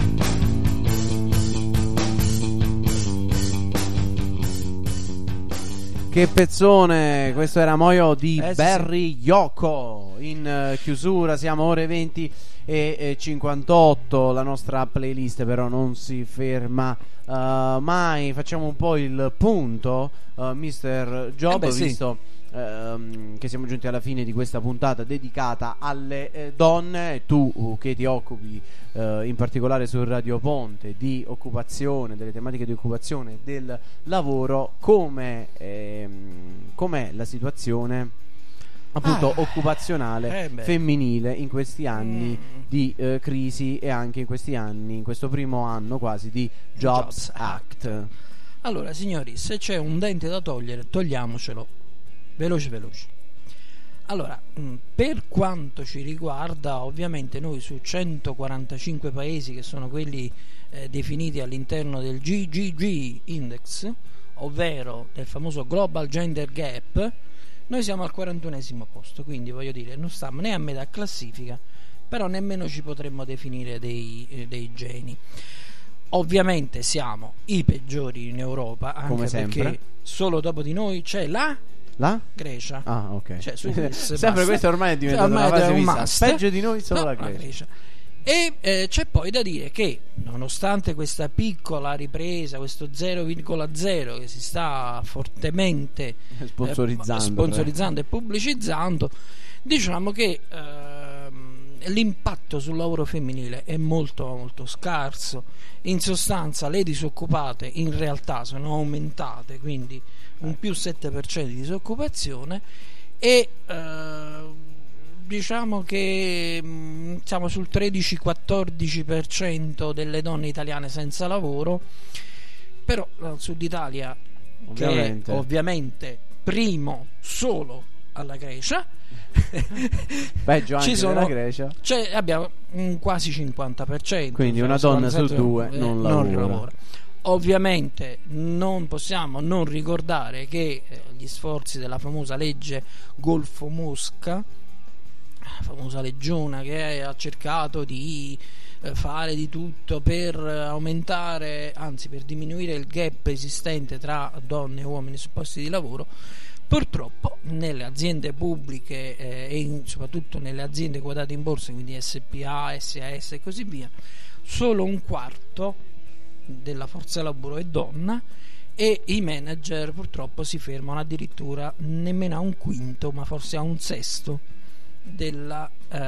Che pezzone, questo era Moio di Eh, sì. Barry Yoko. In eh, chiusura siamo ore venti e eh, cinquantotto. La nostra playlist però non si ferma eh, mai. Facciamo un po' il punto, eh, mister Job, Eh beh, sì. visto ehm, che siamo giunti alla fine di questa puntata dedicata alle eh, donne. Tu uh, che ti occupi eh, in particolare su Radio Ponte di occupazione, delle tematiche di occupazione del lavoro, come ehm, com'è la situazione appunto Ah, occupazionale eh beh. femminile in questi anni Mm. di eh, crisi e anche in questi anni, in questo primo anno quasi di Jobs, Jobs Act. Allora, signori, se c'è un dente da togliere, togliamocelo. Veloce, veloce. Allora, mh, per quanto ci riguarda, ovviamente noi su centoquarantacinque paesi, che sono quelli eh, definiti all'interno del G G G Index, ovvero del famoso Global Gender Gap, noi siamo al quarantunesimo posto, quindi voglio dire, non stiamo né a metà classifica, però nemmeno ci potremmo definire dei, eh, dei geni. Ovviamente siamo i peggiori in Europa, anche Come sempre. perché solo dopo di noi c'è la La? Grecia. Ah, ok. Cioè, su questo Sempre basta. questo ormai è diventato Ormai una è frase un vista. must. Peggio di noi solo No, la Grecia. E eh, c'è poi da dire che, nonostante questa piccola ripresa, questo zero virgola zero che si sta fortemente eh, Sponsorizzando, sponsorizzando e pubblicizzando, diciamo che ehm, l'impatto sul lavoro femminile è molto molto scarso. In sostanza le disoccupate in realtà sono aumentate, quindi un più sette per cento di disoccupazione, e eh, diciamo che mh, siamo sul tredici quattordici per cento delle donne italiane senza lavoro. Però al Sud Italia, Ovviamente. che è ovviamente primo solo alla Grecia, Peggio anche ci sono, della Grecia. cioè abbiamo un quasi cinquanta per cento, Quindi cioè una donna su quarantasette due eh, non lavora. Ovviamente non possiamo non ricordare che eh, gli sforzi della famosa legge Golfo Mosca, la famosa leggiona che ha cercato di eh, fare di tutto per aumentare, anzi per diminuire il gap esistente tra donne e uomini su posti di lavoro, purtroppo nelle aziende pubbliche eh, e in, soprattutto nelle aziende quotate in borsa, quindi S P A, S A S e così via, solo un quarto della forza lavoro è donna, e i manager purtroppo si fermano addirittura nemmeno a un quinto, ma forse a un sesto della,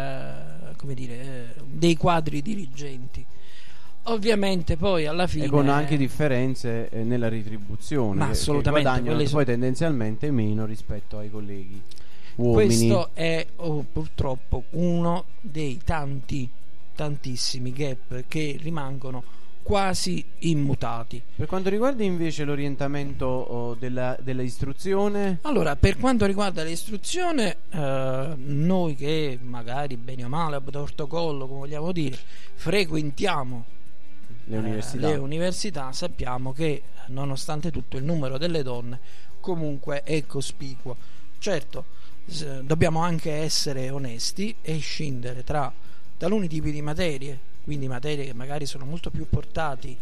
eh, come dire, eh, dei quadri dirigenti. Ovviamente poi alla fine, E con anche differenze eh, nella retribuzione, Ma che- assolutamente, che guadagnano quelle poi sono- tendenzialmente meno rispetto ai colleghi uomini. questo è oh, purtroppo uno dei tanti tantissimi gap che rimangono quasi immutati. Per quanto riguarda invece l'orientamento oh, della, della istruzione, Allora, per quanto riguarda l'istruzione, eh, noi che magari bene o male a protocollo, come vogliamo dire, frequentiamo le eh, università, le università, sappiamo che nonostante tutto il numero delle donne comunque è cospicuo. Certo, s- dobbiamo anche essere onesti e scindere tra taluni tipi di materie, quindi materie che magari sono molto più portati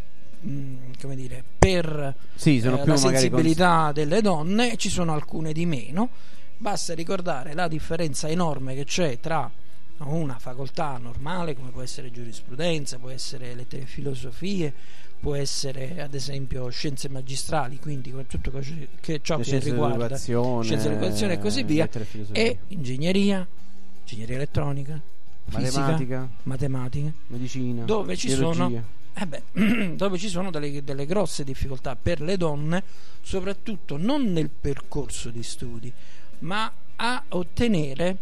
mh, come dire, per sì, sono eh, più la magari sensibilità delle donne, e ci sono alcune di meno. Basta ricordare la differenza enorme che c'è tra una facoltà normale, come può essere giurisprudenza, può essere lettere e filosofie, può essere ad esempio scienze magistrali, quindi con tutto co- che ciò le che scienze riguarda dell'educazione, scienze dell'educazione e così via, lettere e filosofia, e ingegneria, ingegneria elettronica, fisica, matematica, matematica, medicina, dove ci biologia. sono eh beh, dove ci sono delle, delle grosse difficoltà per le donne, soprattutto non nel percorso di studi, ma a ottenere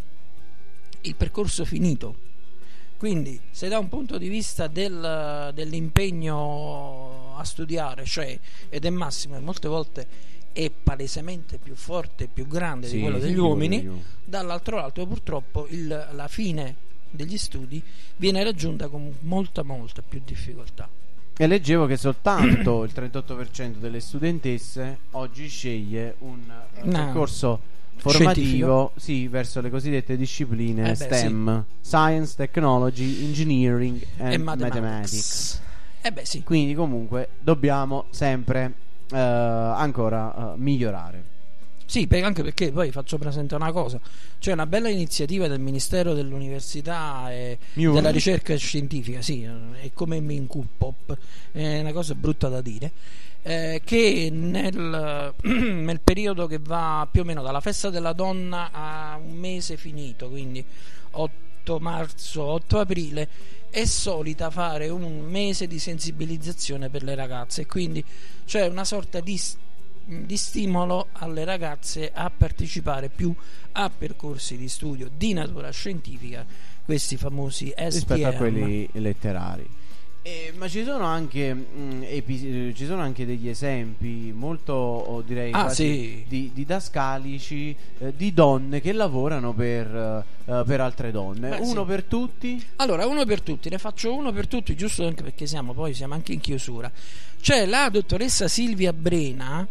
il percorso finito. Quindi se da un punto di vista del, dell'impegno a studiare, cioè, ed è massimo e molte volte è palesemente più forte e più grande Sì, di quello sì, degli di uomini, quello degli uomini. dall'altro lato purtroppo il, la fine degli studi viene raggiunta con molta molta più difficoltà. E leggevo che soltanto il trentotto per cento delle studentesse oggi sceglie un eh, No. percorso formativo, sì, verso le cosiddette discipline Eh beh, STEM, Science, Technology, Engineering and E Mathematics. mathematics. Eh beh sì. Quindi comunque dobbiamo sempre eh, ancora eh, migliorare. Sì, per- anche perché poi faccio presente una cosa: c'è una bella iniziativa del Ministero dell'Università e Miu. della Ricerca Scientifica, sì, è come in Q-Pop, è una cosa brutta da dire, eh, che nel, nel periodo che va più o meno dalla festa della donna a un mese finito, quindi otto marzo, otto aprile, è solita fare un mese di sensibilizzazione per le ragazze, e quindi c'è una sorta di di stimolo alle ragazze a partecipare più a percorsi di studio di natura scientifica, questi famosi S T M, rispetto a quelli letterari. Eh, ma ci sono anche mh, epi- eh, ci sono anche degli esempi molto, oh, direi Ah, quasi sì. di, didascalici, eh, di donne che lavorano per, eh, per altre donne. Beh, Uno sì. per tutti. Allora, uno per tutti, ne faccio uno per tutti, giusto anche perché siamo poi siamo anche in chiusura. C'è la dottoressa Silvia Brena,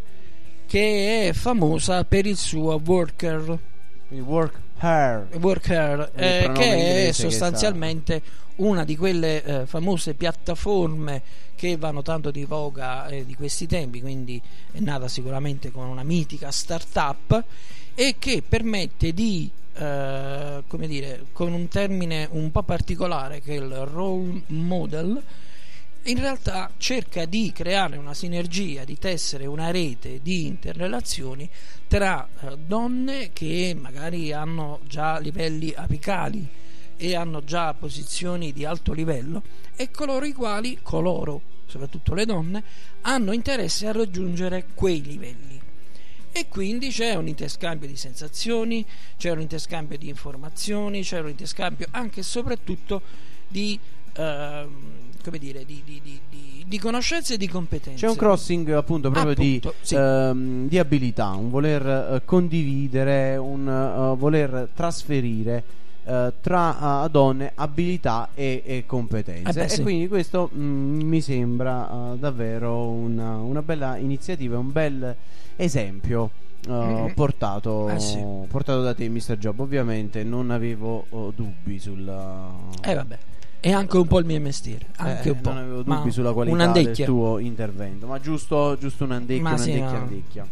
che è famosa per il suo worker Quindi work her. Worker, Il eh, pronome che è inglese che sostanzialmente una di quelle eh, famose piattaforme che vanno tanto di voga eh, di questi tempi, quindi è nata sicuramente con una mitica startup e che permette di, eh, come dire, con un termine un po' particolare che è il role model, in realtà cerca di creare una sinergia, di tessere una rete di interrelazioni tra eh, donne che magari hanno già livelli apicali e hanno già posizioni di alto livello e coloro i quali, coloro, soprattutto le donne, hanno interesse a raggiungere quei livelli. E quindi c'è un interscambio di sensazioni, c'è un interscambio di informazioni, c'è un interscambio anche e soprattutto di ehm, come dire, di, di, di, di, di conoscenze e di competenze. C'è un crossing appunto proprio Appunto, di, sì. ehm, di abilità, un voler eh, condividere, un eh, voler trasferire eh, tra eh, donne abilità e, e competenze. Eh beh, e sì. quindi questo mh, mi sembra eh, davvero una, una bella iniziativa, un bel esempio eh, Mm. portato, Eh sì. portato da te, mister Job. Ovviamente non avevo oh, dubbi sul Eh vabbè, è anche un po' il mio mestiere, anche eh, un po'. non avevo Ma dubbi sulla qualità del un'andecchia. tuo intervento, ma giusto, giusto un'andecchia, Ma sì, un'andecchia, no. andecchia.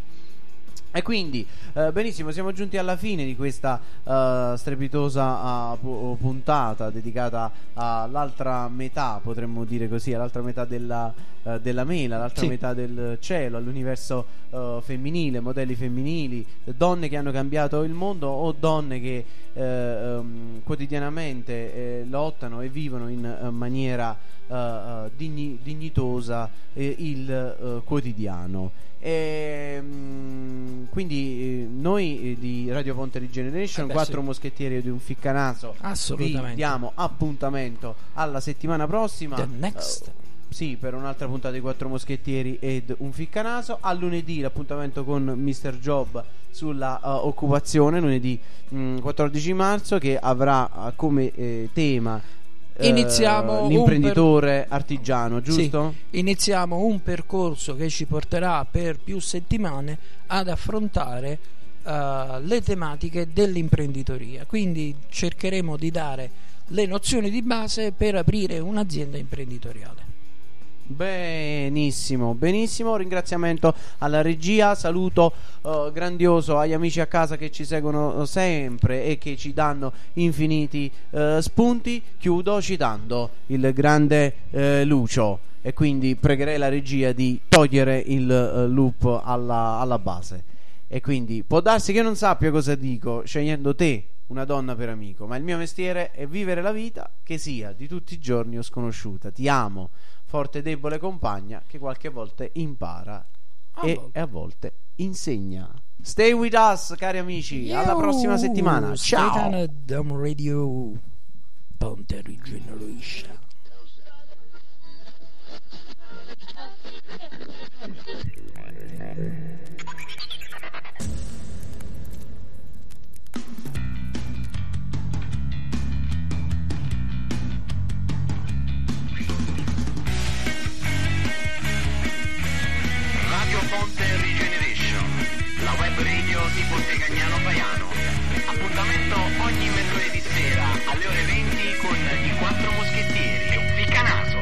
E quindi, eh, benissimo, siamo giunti alla fine di questa eh, strepitosa eh, pu- puntata dedicata all'altra metà, potremmo dire così, all'altra metà della, eh, della mela, all'altra Sì. metà del cielo, all'universo eh, femminile, modelli femminili, donne che hanno cambiato il mondo o donne che eh, ehm, quotidianamente eh, lottano e vivono in eh, maniera eh, eh, digni- dignitosa eh, il eh, quotidiano. E, mm, quindi eh, noi eh, di Radio Ponte Regeneration, Eh beh, quattro sì. moschettieri di un ficcanaso, vi Assolutamente. diamo appuntamento alla settimana prossima. The next. Eh, sì, per un'altra puntata di Quattro Moschettieri ed un ficcanaso. A lunedì l'appuntamento con mister Job sulla uh, occupazione, lunedì mh, quattordici marzo, che avrà uh, come eh, tema eh, Iniziamo un l'imprenditore artigiano, giusto? Sì, iniziamo un percorso che ci porterà per più settimane ad affrontare eh, le tematiche dell'imprenditoria. Quindi cercheremo di dare le nozioni di base per aprire un'azienda imprenditoriale. Benissimo, benissimo. Ringraziamento alla regia, saluto eh, grandioso agli amici a casa che ci seguono sempre e che ci danno infiniti eh, spunti. Chiudo citando il grande eh, Lucio, e quindi pregherei la regia di togliere il eh, loop alla, alla base. E quindi può darsi che io non sappia cosa dico scegliendo te, una donna per amico, ma il mio mestiere è vivere la vita che sia di tutti i giorni o sconosciuta. Ti amo, forte e debole compagna che qualche volta impara A e, volte. e a volte insegna. Stay with us, cari amici. Alla prossima settimana. Ciao. Stay tuned, Dom Radio Ponte Regeneration. Radio Ponte Regeneration, la web radio di Pontecagnano Baiano. Appuntamento ogni mercoledì sera alle ore venti con i Quattro Moschettieri e un Ficcanaso.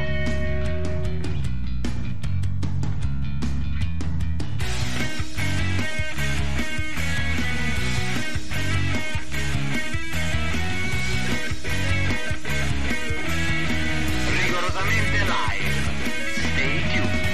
Rigorosamente live. Stay tuned.